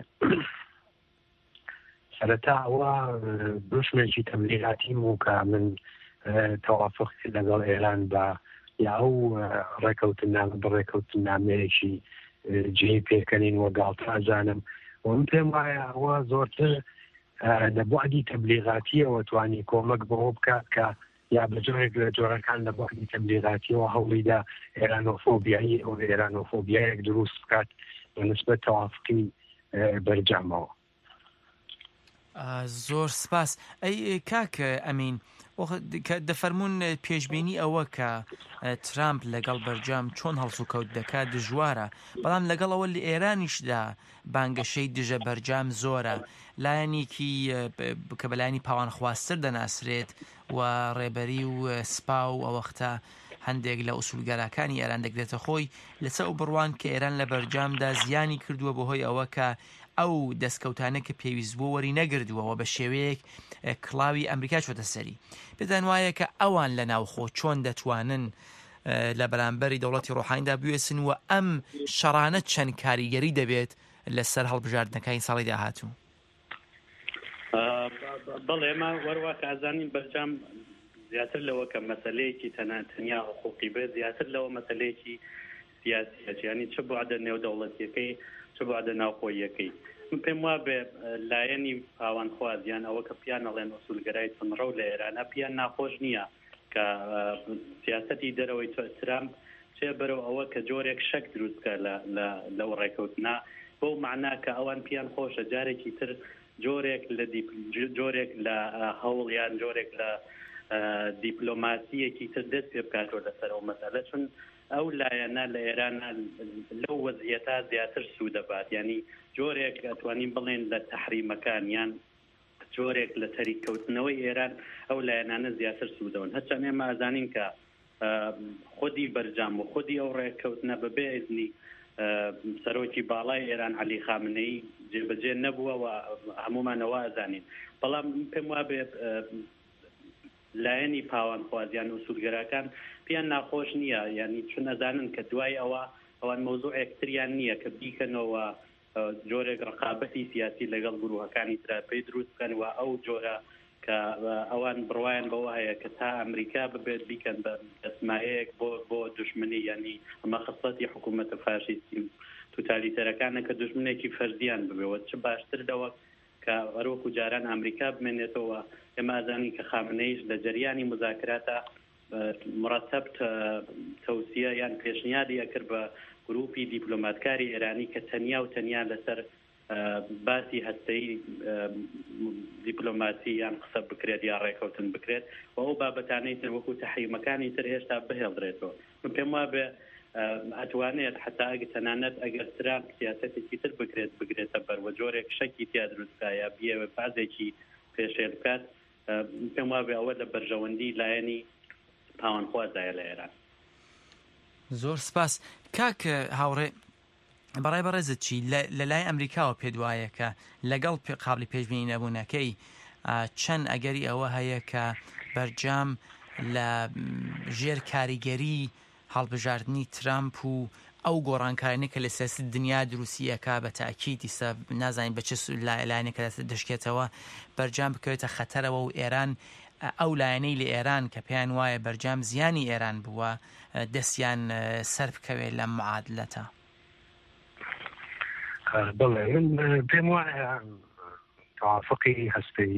سەرەتا ئەوە دروشمێکی تەبلیغاتی بوو کە من تەوافق لەگەڵ ئێران بە یا ئەو ڕێکەوتنامە بڕێکەوتنامەیەکی جێی پێکەنین وە گاڵتازانم و من پێم وایە ئەوە زۆرتر لە بوعدی تەبلیغاتیەوە توانی کۆمەک بەوە بکات کە یا بەجۆرێک لە جۆرەکان لە بوعدی تەبلیغاتیەوە هەوڵیدا ئێرانۆفۆبیایی ئەو ئێرانۆفۆبیایەک دروست بکات بەنسبەت تەوافقی بەرجامەوە. زۆر سپاس. ئەی کاک ئەمین دەفەرمونون پێشبینی ئەوە کە ترامپ لەگەڵ بەرجام چۆن هەڵس و کەوت دەکات دژوارە، بەڵام لەگەڵ ئەوە لە ئێرانیشدا بانگەشەی دژە بەرجام زۆرە، لایەنێکی کە بەلایانی پاوان خواستر دەناسرێت و ڕێبەری و سپا و ئەوەختە هەندێک لە ئوسولگەراکانی ئێران دەگرێتە خۆی لەسەر ئەو بڕوان کە ئێران لە بەرجامدا زیانی کردووە بەهۆی ئەوە کە ئەو دەستکەوتانە کە پێویست بۆ وەری نەگردووەوە بە شێوەیەک کڵاوی ئەمریکا چۆتە سەری. پێدان وایە کە ئەوان لە ناوخۆ چۆن دەتوانن لە بەرامبەری دەوڵەتی ڕۆحانیدا بوێسن و ئەم شەڕانە چەند کاریگەری دەبێت لەسەر هەڵبژاردنەکانی ساڵی داهاتوو. بەڵێ ئێمە وەروا ئازانین بەرجام زیاتر لەوە کە مەسەلەیەکی تەنیا حقوقی بێت زیاتر لەوە مەسەلەیەکی سیاسیە، ینی چ بوعدە نێودەوڵەتیەکەی چ بوعدە ناوخۆیەکەی. من پێم وابێ لایەنی پاوانخوازیان ئەوە کە پیان ئەڵێن ئوسولگەرای چنڕەو لە ئێرانە پیان ناخۆش نییە کە سیاسەتی دەرەوەی ترامپ چێ بەرەو ئەوە کە جۆرێک شەک دروستکە لەو ڕێکەوتنا بۆ معنaa کە ئەوان پیان خۆشە جارێکی تر جۆرێک لە جۆرێک لە هەوڵیان جۆرێک لە دیپلۆماسیەکی تر دەست پێ بکاتەوە لەسەر ئەو مەسەلە، چون ئەو لایەنە لە ئێرانە لەو وەزعیەتە زیاتر سوود دەبات، ینی جۆرێک ئەتوانین بڵێن لە تەحریمەکان یان جۆرێک لە تەریککەوتنەوەی ئێران ئەو لایەنانە زیاتر سوودەون. هەرچەند ئێمە ئازانین کە خودی بەرجام و خودی ئەو ڕێککەوتنە بەبێ ئیزنی سەرۆکی باڵای ئێران عەلی خامنەیی جێبەجێ نەبووە و هەمومانەوە ئازانین. بەڵام پێم وابێ لایەنی پاوانخوازیان و سوودگەراکان پیان ناخۆش نییە، ینی چون ئەزانن کە دوای ئەوە ئەوان مۆزوع ئەکتریان نییە کە بیکەنەوە جۆرێک ڕقابەتی سیاسی لەگەڵ گروهەکانی تراپەی دروست بکەن و ئەو جۆرە کە ئەوان بڕوایان بەوە هەیە کە تا ئەمریکا ببێت بیکەن بە دەسمایەیەک بۆ بۆ دوشمنی، ینی ئەمە خەسڵەتی حکوومەتە فاشیستی توتالیتەرەکانە کە دوژمنێکی فەردیان ببێەوە چ باشتر دەوە کە وەرۆکو جاران ئەمریکا بمێنێتەوە. ئێمە ئازانی کە خامنەیش لە جەریانی مذاکراتە مرتب تەوسیە یان پێشنیادی ئەکرد بە گروپی دیپلۆماتکاری ئێرانی کە تەنیا و تەنیا لەسەر باسی هەستەی دیپلۆماسی یان قسە بکرێت یا ڕێکەوتن بکرێت و ئەو بابەتانەی تر وەکو تەحریمەکانی تر هێشتا بهێڵدرێتەوە. من پێم وابێ ئەتوانێت حتا ئەگە تەنانەت ئەگەر ترامپ سیاسەتێکی تر بکرێت بگرێتە بەرەوە جۆرێک شەکی تیا دروستکە یا بیەوە فازێکی پێشێل بکات، پێم وابێ ئەوە لە بەرژەوەندی لایەنی پاوانخوازایە لە ئێران. زۆر سپاس. کاک هاوڕێ بەڕای بەڕێزت چی لە لای ئەمریکاوە پێت وایە کە لەگەڵ قابلی پێشبینی نەبوونەکەی چەند ئەگەری ئەوە هەیە کە بەرجام لە ژێر کاریگەری هەڵبژاردننی ترامپ و ئەو گۆڕانکارانەی کە لە سیاسی دنیا دروستیەکە بە تاکید ئیسا نازانین بە چه لایەنێکە دەشکێتەوە بەرجام بکەوێتە خەتەرەوە و ئێران ئەو لایەنەی لە ئێران کە پێیان وایە بەرجام زیانی ئێران بووە دەستیان سەر بکەوێت لە معادلەتە. بڵێ من پێم وایە تەوافقی هەستەی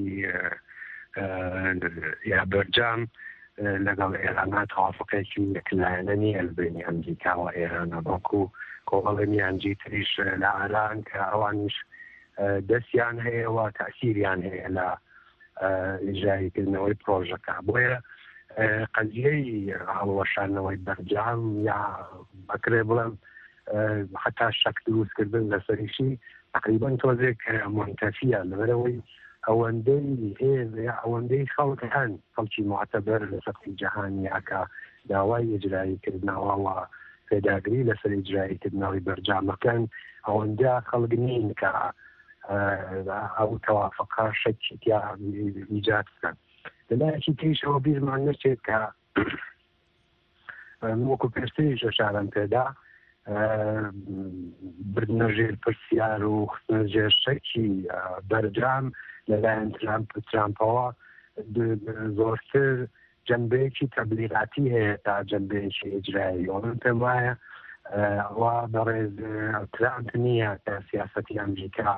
یا بەرجام لەگەڵ ئێرانە تەوافقێکی یەکلایەنە نییە لە بینی ئەمریکا و ئێرانە، بەڵکو کۆمەڵێنیانجی تریش لە ئالان کە ئەوانیش دەستیان هەیە و تەسیریان هەیە لە ئیجرایکردنەوەی پرۆژەکە. بۆیە قەزیەی هەڵوەشانەوەی بەرجام یا بەکرێ بڵێم حتا شەک دروستکردن لەسەریشی تقریبان تۆزێک منتەفیە لەبەرەوەی ئەوەندەی هێز یا ئەوەندەی خەڵک هەن خەڵکی معتەبەر لە سەرحی جەهانیا کە داوای ئیجراییکردنەوە و پێداگری لەسەر ئیجراییکردنەوەی بەرجامەکەن ئەوەندە خەڵک نین کە ئەو تەوافقا شەکی تیا ایجاد بکەن لەلایەکی تریشەوە بیرمان نەچێت کە وەکو پێشتریش ئەشارەم پێدا بردنە ژێر پرسیار و خستنە ژێر شەکی بەرجام لەلایەن ترامپەوە زۆرتر جەنبەیەکی تەبلیغاتی هەیە تا جەنبەیەکی ئیجرایی من پێم وایە ئەوە بەڕێز ترامپ نییە کە سیاسەتی ئەمریکا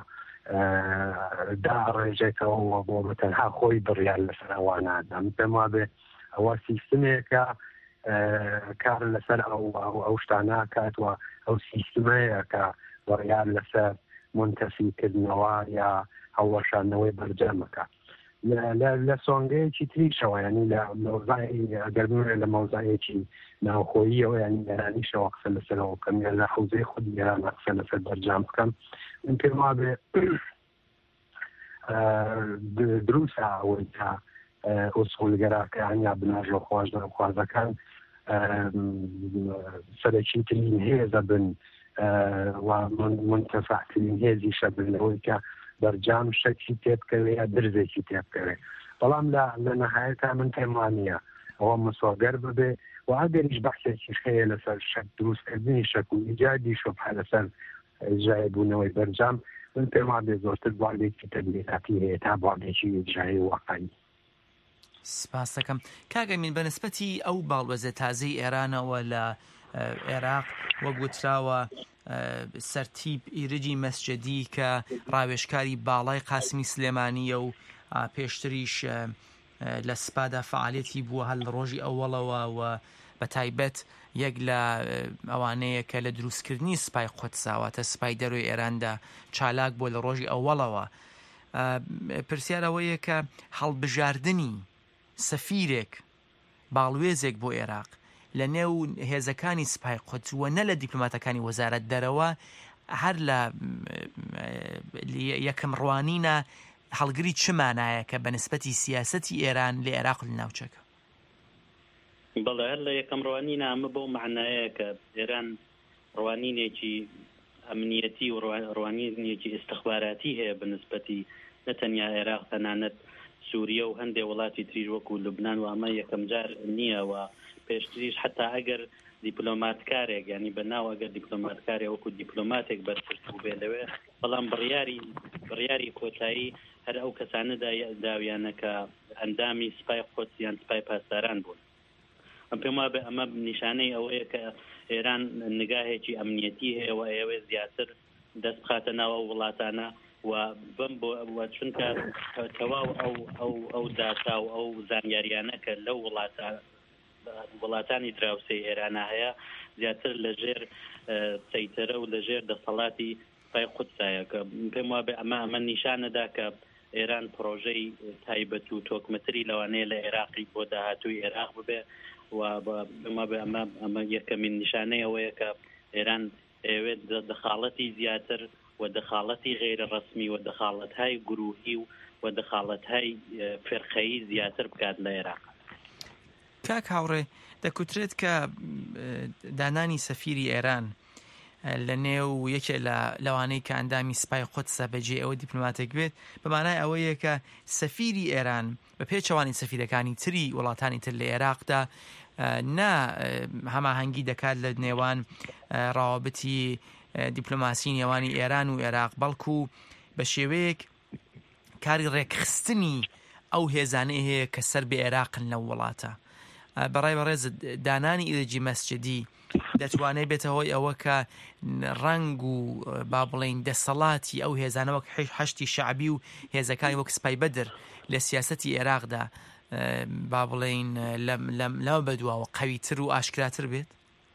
داڕێژێتەوە بۆ بەتەنها خۆی بڕیار لەسەر ئەوانادا من پێم وابێ ئەوە سیستمێکە کار لەسەر ئەو شتانە کاتوە ئەو سیستمەیە کە بڕیار لەسەر منتەفیکردنەوە یا هەڵوەشاندنەوەی بەرجەمەکە لە سۆنگەیەکی تریشەوە ینی لە ئەگەر بمێنێت لە مەوزایەکی ناوخۆییەوە ینی ئێرانیشەوە قسە لەسەرەوە بکەم یا لە حوزەی خودی ئێران قسە لەسەر بەرجام بکەم من پێم وابێ دروستە ئەوەی تا ئوسڵگەراکان یا بناژە خوازدان خوازەکان سەرەکیترین هێزە بن و منتەفەعترین هێزیشە بن لەوەی کە بەرجام شەکی تێبکەوێ یا درزێکی تێبکەوێ بەڵام لە نەهایەتا من پێم وانە ئەوە مسۆگەر ببێ و ئەگەریش بەحثێکیش هەیە لەسەر شەک دروستکردنی شەک و ایجادی شوبهە لەسەر ئیجرایی بوونەوەی بەرجام من پێم وابێ زۆرتر بوارێکی تەبلیغاتی هەیە تا بوارێکی ئیجرایی واقعی. سپاس دەکەم کاگەمین بەنسبەتی ئەو باڵوەزە تازەی ئێرانەوە لە عێراق وەک گوتراوە سەرتیب ئیرجی مەسجدی کە ڕاوێژکاری باڵای قاسمی سلێمانیە و پێشتریش لە سپادا فعالێتی بووە هەل ڕۆژی ئەوڵەوە و بە تایبەت یەک لە ئەوانەیە کە لە دروستکردنی سپای قودساواتە سپای دەروی ئێراندا چالاک بۆ لە ڕۆژی ئەوڵەوە پرسیارەوەیە کە هەڵبژاردننی سەفیرێک باڵوێزێک بۆ عێراق لە نێو هێزەکانی سپای قودس وە نە لە دیپلۆماتەکانی وەزارەت دەرەوە هەر لە یەکەم ڕوانینە هەڵگری چمانایە کە بەنسبەتی سیاسەتی ئێران لە عێراق لە ناوچەکە بەڵێ هەر لە یەکەم ڕوانینە ئەمە بەو معنایە کە ئێران ڕوانینێکی ئەمنیەتی و ڕوانینێکی ئستخباراتی هەیە بەنسبەتی نەتەنیا عێراق تەنانەت سووریە و هەندێک وڵاتی تریش وەکو لوبنان و ئەمە یەکەم جار نییە و پێشتریش حتا ئەگەر دیپلۆماتکارێک ینی بەناو ئەگەر دیپلۆماتکارێک وەکو دیپلۆماتێک بەرپرس بێ لەوێ بەڵام بڕیاری بڕیاری کۆتایی هەر ئەو کەسانەدا داویانەکە ئەندامی سپای قودس یان سپای پاسداران بوون. ئەم پێم وابێ ئەمە نیشانەی ئەوەیە کە ئێران نگاهێکی ئەمنیەتی هەیە و ئێوێ زیاتر دەست بخاتە ناو وڵاتانە و بم بۆ چونکە تەواو ئەو ئەو ئەو داتا و ئەو زانیاریانە کە لەو وڵاتە وڵاتانی دراوسەی ئێرانە هەیە زیاتر لەژێر سەیتەرە و لەژێر دەسەڵاتی سپای قودسایە کە پێم وابێ ئەمە ئەمە نیشانەدا کە ئێران پرۆژەی تایبەت و تۆکمەتری لەوانەیە لە عێراقی بۆ داهاتووی عێراق ببێ و پێم وابێ ئەمە ئەمە یەکەمین نیشانەی ئەوەیە کە ئێران ئەوێت دەخاڵەتی زیاتر و دەخاڵەتی غیرە ڕسمی و دەخاڵەتهای گروهی و دەخاڵەتهای فێرخەیی زیاتر بکات لە عێراق. کاک هاوڕێ دەکوترێت کە دانانی سەفیری ئێران لە نێو یەکێ لە لەوانەی کە ئەندامی سپای قودسە بەجێ ئەوە دیپلۆماتێک بێت بەمانای ئەوەیە کە سەفیری ئێران بە پێچەوانی سەفیرەکانی تری وڵاتانی تر لە عێراقدا نا هەماهەنگی دەکات لە نێوان ڕاوەبتی دیپلۆماسی نێوانی ئێران و عێراق بەڵکو بە شێوەیەک کاری ڕێکخستنی ئەو هێزانەی هەیە کە سەر بە عێراقن لەو وڵاتە. بەڕای بەڕێز دانانی ئیرجی مەسجدی دەتوانێت بێتە هۆی ئەوە کە ڕنگ و با بڵێن دەسەڵاتی ئەو هێزانە وەک هەشتی شعبی و هێزەکانی وەک سپای بەدر لە سیاسەتی عێراقدا با بڵێن لەو بەدواوە قەویتر و ئاشکراتر بێت.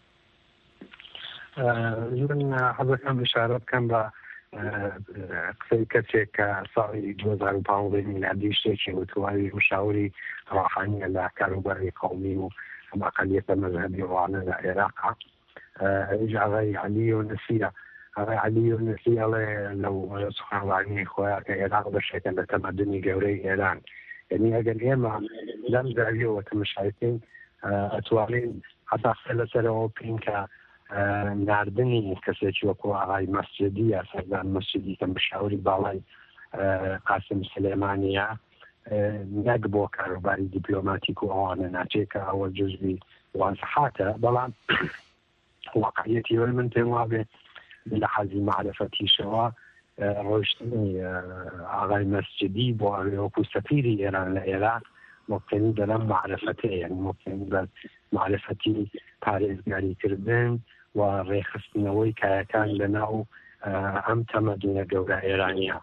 من حەزەکەم ئشارە بکەم بە قسەی کەسێک کە ساڵی دوو هەزار و پانزدە میلادی شتێکی وتواوی مشاوری ڕاحانیە لە کاروباری قومی و ئەم ئەقەلیەتە مەذهەبی ڕوانە لە عێراقا ئەویش ئاغای عەلی یۆنەسیە ئاغای عەلی یۆنەسی ئەڵێ لەو سوخانوانی خۆیان کە عێراق بەشێکە لە تەمەدنی گەورەی ئێران یعنی ئەگەر ئێمە لەم زاویەوە تەماشایکەین ئەتوانین حتا قسە لەسەرەوە بکەین کە ناردنی کەسێکی وەکو ئاغای مەسجدی یا سەردان مەسجدی کە مشاوری باڵای قاسم سلێمانیە نەک بۆ کاروباری دیپلۆماتیک و ئەوانە ناچێت کە ئەوە جزوی وازحاتە بەڵام واقعیەتی وەی من پێم وابێ لە حەزی معرفەتیشەوە ڕۆیشتنی ئاغای مەسجدی بۆ وەکو سەفیری ئێران لە عێراق مبتنی بەلەم معرفەتەیە یعنی مبتنی بە معرفەتی پارێزگاریکردن و ڕێخستنەوەی کایەکان لەناو ئەم تەمەدونە گەورە ئێرانیە.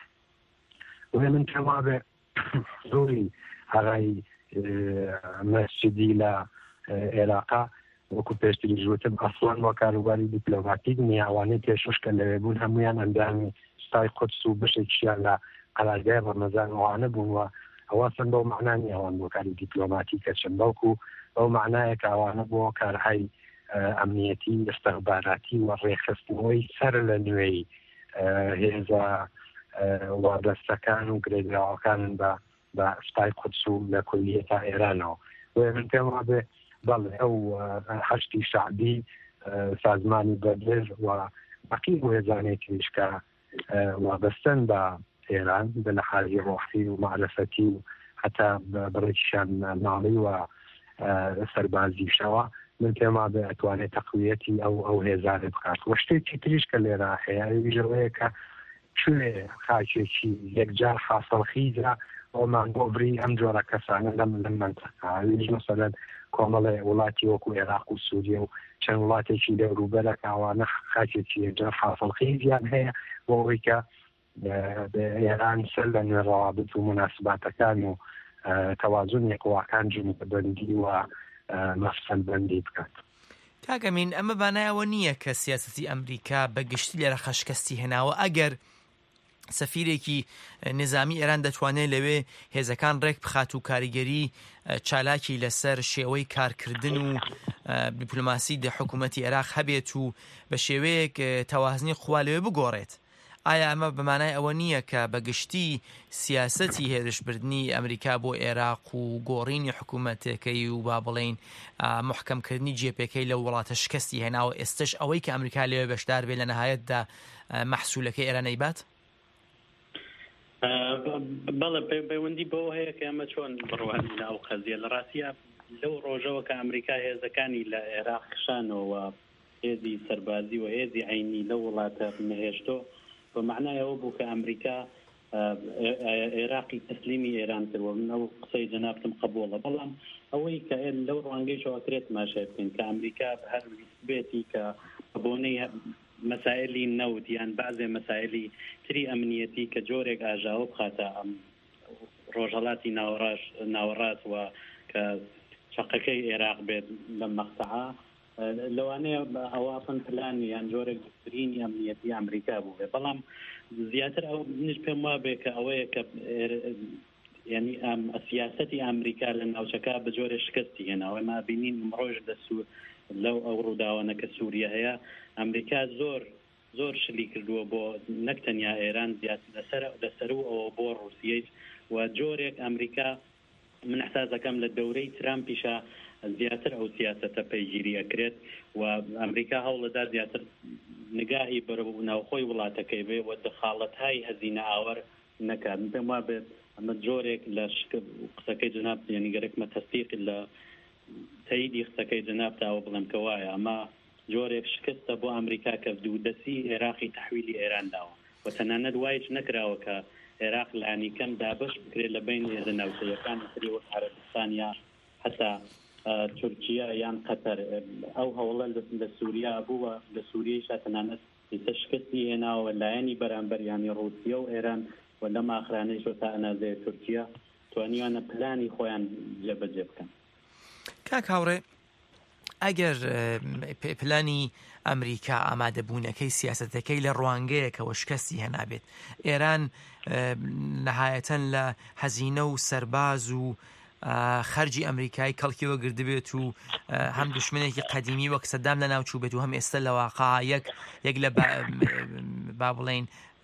وێ من پێم وابێ زۆری ئاغای مەسجدی لە عێراقا وەکو پێشتری ژوتم ئەسڵان وە کاروباری دیپلۆماتیک نیە ئەوانەی پێشوشکە لەوێ بوون هەمویان ئەندامی ستای قودس و بشێکیان لە قەرارگای ڕەمەزان ئەوانە بوون و ئەوە چەند بەو معنانی ئەوان بۆ کاری دیپلۆماتیکە چەند بەڵکو ئەو معنایە کە ئەوانە بۆ کارهای ئەمنیەتی ئستەخباراتی و ڕێخستنەوەی سەر لە نوێی هێزە وابەستەکان و گرێدراوەکانن بە بە ستای قودس و لە کلیەتە ئێرانەوە. وێ من پێم وابێ بەڵێ ئەو هەشتی شعبی سازمانی بەدێر و بەقی هێزانێکیش کە وابەستن بە ئێران بە لە حالی ڕۆحی و معرفەتی و حتا بڕێکیشان ماڵی و سەربازیشەوە من پێم وابێ ئەتوانێت تەقویەتی ئەو ئەو هێزانێ بکات. وە شتێکی تریش کە لێرە هەیە ویژەوەیە کە کوێ خاچێکی یەکجار حاصڵخیزە ئەومان بۆ بری ئەم جۆرە کەسانە لەم لەم منتەقاویش مەسەلەن کۆمەڵێ وڵاتی وەکو عێراق و سووریە و چەند وڵاتێکی لە ڕوبەرە کاوانە خاچێکی یەکجار حاصڵخیزیان هەیە بۆ ئەوەی کە ئێران سەر لە نوێ ڕەوابط و مناسباتەکان و تەوازن یەکواکان جومبەندی و مەفسەل بەندی بکات. کاگەمین ئەمە بانایەوە نییە کە سیاسەتی ئەمریکا بە گشتی لێرە خەشکەستی هێناوە ئەگەر سەفیرێکی نظامی ئێران دەتوانێت لەوێ هێزەکان ڕێک بخات و کاریگەری چالاکی لەسەر شێوەی کارکردن و دیپلۆماسی دە حکوومەتی عێراق هەبێت و بە شێوەیەک تەوازنی خوا لەوێ بگۆڕێت. ئایا ئەمە بەمانای ئەوە نییە کە بەگشتی سیاسەتی هێرشبردننی ئەمریکا بۆ عێراق و گۆڕینی حکوومەتەکەی و با بڵێن محکەمکردنی جێپێکەی لە وڵاتە شکستی هێناوە ئێستش ئەوەی کە ئەمریکا لەوێ بەشدار بێت لە نەهایەتدا مەحسوولەکەی ئێرانەی بات؟ بەڵێ پەیوەندی بەوە هەیە کە ئەمە چۆن بڕوانی ناو قەزیە لە ڕاستیە لەو ڕۆژەوە کە ئەمریکا هێزەکانی لە عێراق خشانەوە هێزی سەربازی و هێزی عینی لە وڵاتە نەهێشتۆ بە معنایەوە بوو کە ئەمریکا عێراقی تەسلیمی ئێران کردوە. من ئەو قسەی جەنابتم قبوڵە، بەڵام ئەوەی کە لەو ڕوانگەیشەوە کرێت ماشای بکەین کە ئەمریکا هەر بێتی کە بۆنەی مەسائلی نەوت یان بەعزێ مەسائلی تری ئەمنیەتی کە جۆرێک ئاژاوە بخاتە ئەم ڕۆژهەڵاتی ناوەڕاست و کە چەقەکەی عێراق بێت لە مەقتەعا لەوانەیە ئەوافن پلان یان جۆرێک دکترینی ئەمنیەتی ئەمریکا بوو بێ. بەڵام زیاتر ئەو منش پێم وابێ کە ئەوەیە کە ینی ئەم سیاسەتی ئەمریکا لە ناوچەکە بە جۆرە شکستی هێناوە ما بینین ڕۆژ دەسوور لەو ئەو ڕووداوانە کە سووریە هەیە ئەمریکا زۆر زۆر شلی کردووە بۆ نەک تەنیا ئێران لەسەر لەسەر و ئەوە بۆ ڕوسیەی و جۆرێک ئەمریکا من حسازەکەم لە دەورەی ترامپیشە زیاتر ئەو سیاسەتە پەیگیری ئەکرێت و ئەمریکا هەوڵەدا زیاتر نگاهی بەرەو ناوخۆی وڵاتەکەی بێ و دەخاڵەتهای هەزینە ئاوەر نەکات. پێم وابێت ئەمە جۆرێک لە قسەکەی جناب یعنی گەرەکمە تەستیق لە تاییدی قسەکەی جنابتەوە بڵێم کە وایە ئەمە جۆرێک شکستە بۆ ئەمریکا کە دوودەسی عێراقی تەحویلی ئێران داوە و تەنانەت وایش نەکراوە کە عێراق لانی کەم دابش بکرێت لە بین هێزە ناوچەیەکان سری وەک عەرەبستان یا حتا تورکیا یان قەتەر. ئەو هەوڵە لە سووریا بووە لە سووریەیشا تەنانەت ئیسە شکستی هێناوە لایەنی بەرامبەر یانی ڕوسیە و ئێران و لەم ئاخرانەیش تا ئەنازەیە تورکیا توانیوانە پلانی خۆیان جێبەجێ بکەن. کاک هاوڕێ ئەگەر پلانی ئەمریکا ئامادەبوونەکەی سیاسەتەکەی لە ڕوانگەیەکەوە شکستی هێنابێت ئێران نەهایەتەن لە هەزینە و سەرباز و خەرجی ئەمریکای کەڵکیەوە گردبێت و هەم دوشمنێکی قەدیمی وەک سەدام لە ناوچوو بێت و هەم ئێستا لە واقع یەک یەک لە با بڵێن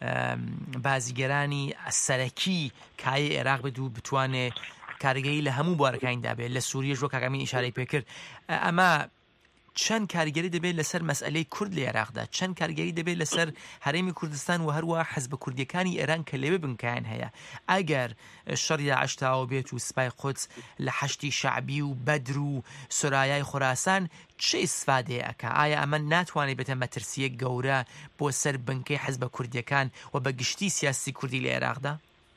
بازیگەرانی سەرەکی کای عێراق بێت و بتوانێت کارگەری لە هەموو بوارەکانیدا بێت لە سووریە ژۆ کاکەمین ئیشارەی پێکرد. ئەمە چەند کاریگەری دەبێت لەسەر مەسئلەی کورد لە عێراقدا، چەند کاریگەری دەبێت لەسەر هەرێمی کوردستان و هەروە حەزبە کوردیەکانی ئێران کە لەوێ بنکایان هەیە. ئەگەر شەڕی داعش تەواو بێت و سپای قودس لە حەشتی شەعبی و بەدر و سۆرایای خوراسان چه ئیسفادەیە ئەکا؟ ئایا ئەمە ناتوانێت بێتە مەترسیەک گەورە بۆ سەر بنکەی حەزبە کوردیەکان و بە گشتی سیاسی کوردی لە عێراقدا؟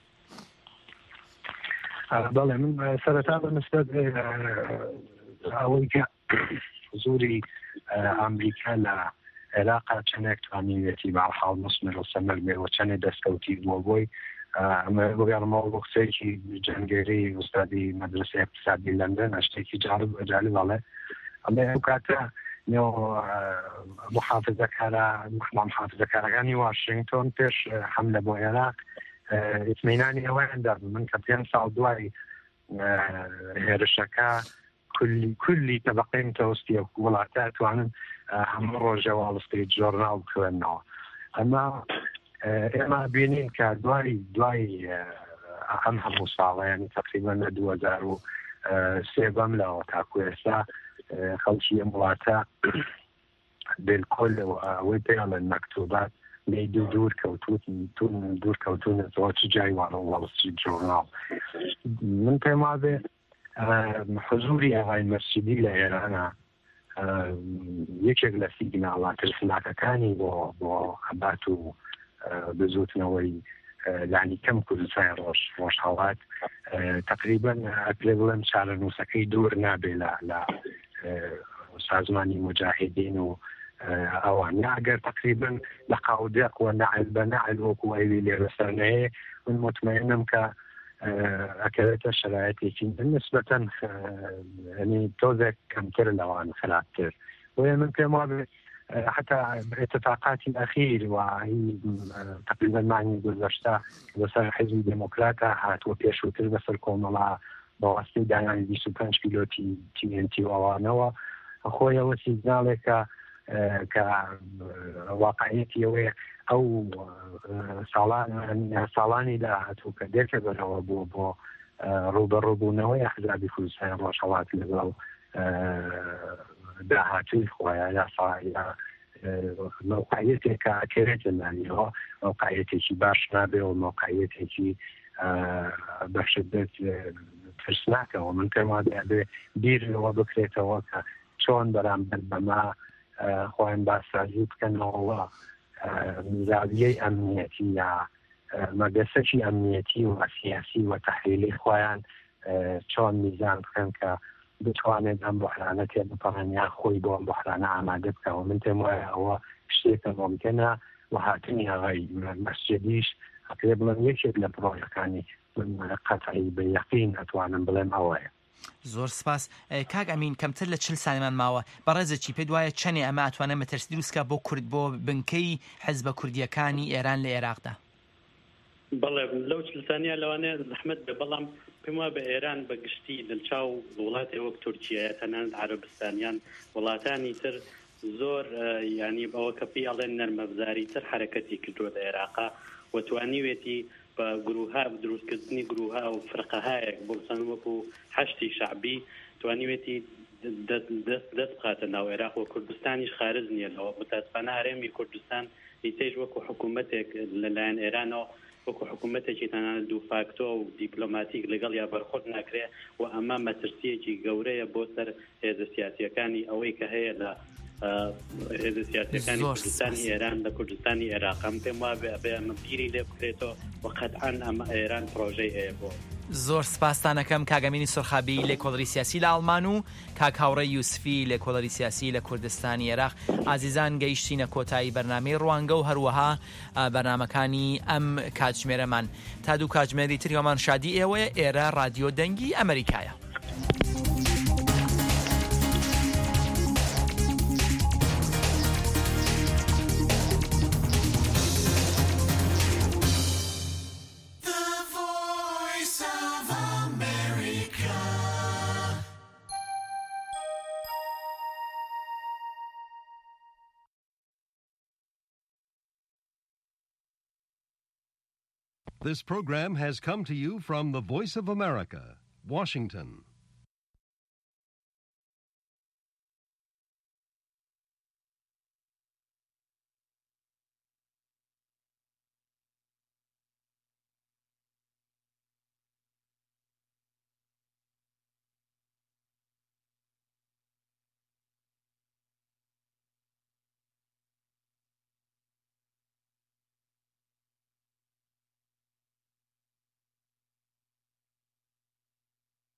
بەڵێ من سەرەتا بەنسبەت ئەوەی کە زۆری ئەمریکا لە عێراقا چەندێک توانیوێتی بەحاڵ مسمر و سەمەر بێ و چەندێک دەستکەوتی بووە بۆی ئەمە بگەڕمەوە بۆ قسەیەکی جەنگێری ئوستادی مەدرسەی اقتصادی لەندەن شتێکی جالب جالبەڵێ ئەمە ئەو کاتە نێو محافزەکارە محافزەکارەکانی واشنگتۆن پێش حەملە بۆ عێراق ئیتمینانی ئەوەیان دەبوو من کە پێنج ساڵ دوای هێرشەکە كل كل طبقه متوسطيه وڵاتە توانن هەموو ڕۆژە واڵستەی جۆرناڵ بخوێنەوە. ئەمە ئێمە بینین کە دوای دوای ئەم هەموو ساڵیانی تقریبان لە دوو هەزار و سێ بەم لەوە تاکو ئێستا خەڵکی ئەم وڵاتە بالکل ئەوەی پێڵێن مەکتوبات لێ دوو دوور کەوتون دوور کەوتونەوە چ جای وانە وەڵستی جۆرناڵ. من پێم وابێ حضوری ئاغای مەسجدی لە ئێرانە یەکێک لە سیگناڵە ترسناکەکانی بۆ بۆ هەبات و بزوتنەوەی لانی کەم کوردستان ڕۆژ ڕۆژهەڵات تقریبا ئەپێ بڵێم چارەنووسەکەی دوور نابێ لە سازمانی مجاهدین و ئەوان ناگەر تقریبا لە قاودێق و نەعل بە نەعل وەکو ئەوی لێرەسەرنەیە من مطمئنم کە ئەکەوێتە شرایەتێکی نسبەتەن ینی تۆزێک کەمتر لەوان خراپتر وێ من پێم وابێ حتى اتفاقات الأخير وهي تقريبا معني گذشته بسر حزب ديمقراتا هات وبيشوتر بسر كوملا بواسطه دانان بیست و پنج پیلوتی تی ان تی و اوانوا خويا وسيزنالك كواقعيتي وي او سالان سالاني دا هاتو كديك برو بو بو روبر روبونوي احزاب كردستان روشالات لبلو دا هاتوي خويا يا صايا موقعيتك كريت يعني هو موقعيتك باش نابي وموقعيتك بشدت ترسناك ومن كما بي بير وبكريت وكا شلون برام بما خوين باسازي كان هو زاوية أمنيتية مدرسة أمنيتي وسياسي وتحليلي خوين شلون ميزان كان ك بتوانید ئەم بحرانەتێ بپەڕێنیا خۆی بۆ ئەم بحرانە ئامادە بکەوە من پێم وایە ئەوە شتێکە ممکنە و هاتنی هەغای مەسجدیش ئەکرێ بڵێم یەکێک لە پرۆژەکانی قەتعی بە یەقین ئەتوانم بڵێم ئەوەیە. زۆر سپاس. کاک ئەمین کەمتر لە چل ساڵمان ماوە بەڕێزێکی پێت وایە چەندێ ئەمە ئەتوانە مەترسی دروستکە بۆ کورد بۆ بنکەی حیزبە کوردیەکانی ئێران لە عێراقدا؟ بەڵێ لەو چل سانیا لەوانەیە زەحمەت بێ بەڵام پێم وایە بە ئێران بەگشتی لەچاو وڵاتی وەک تورکیایە تەنانەت عەرەبستانیان وڵاتانی تر زۆر یعنی بەوە کە پێی ئەڵێن نەرمەبزاری تر حرەکەتی کردووە لە عێراقا و توانیوێتی بە گروها دروستکردنی گروها و فرقەهایەک بۆ مثلا وەکو حەشتی شەعبی توانیوێتی دەست بخاتە ناو عێراق و کوردستانیش خارج نییە لەوە متاسفانە هەرێمی کوردستان هیچ وەکو حکوومەتێک لەلایەن ئێرانەوە وەکو حکوومەتێکی تەنانەت دوو فاکتۆ و دیپلۆماتیک لەگەڵ یا بەرخۆرد ناکرێ و ئەمە مەترسیەکی گەورەیە بۆ سەر هێزە سیاسیەکانی ئەوەی کە هەیە لە هێزە سیاسیەکانی کوردستانی ئێران لە کوردستانی عێراق. ئەم پێم وابێ ئەبێ ئەمە بیری لێ بکرێتەوە و قەتعەن ئەمە ئێران پرۆژەی هەیە بۆ. زۆر سپاسانەکەم کاگەمینی سۆرخابی لێکۆڵەری سیاسی لە ئەڵمان و کاک هاوڕێ یوسفی لێکۆڵەری سیاسی لە کوردستانی عێراق. ئازیزان گەیشتینە کۆتایی بەرنامەی ڕوانگە و هەروەها بەرنامەکانی ئەم کاتژمێرەمان. تا دوو کاتژمێری تریۆمان شادی ئێوەیە. ئێرە ڕادیۆ دەنگی ئەمریکایە. This program has come to you from the Voice of America, Washington.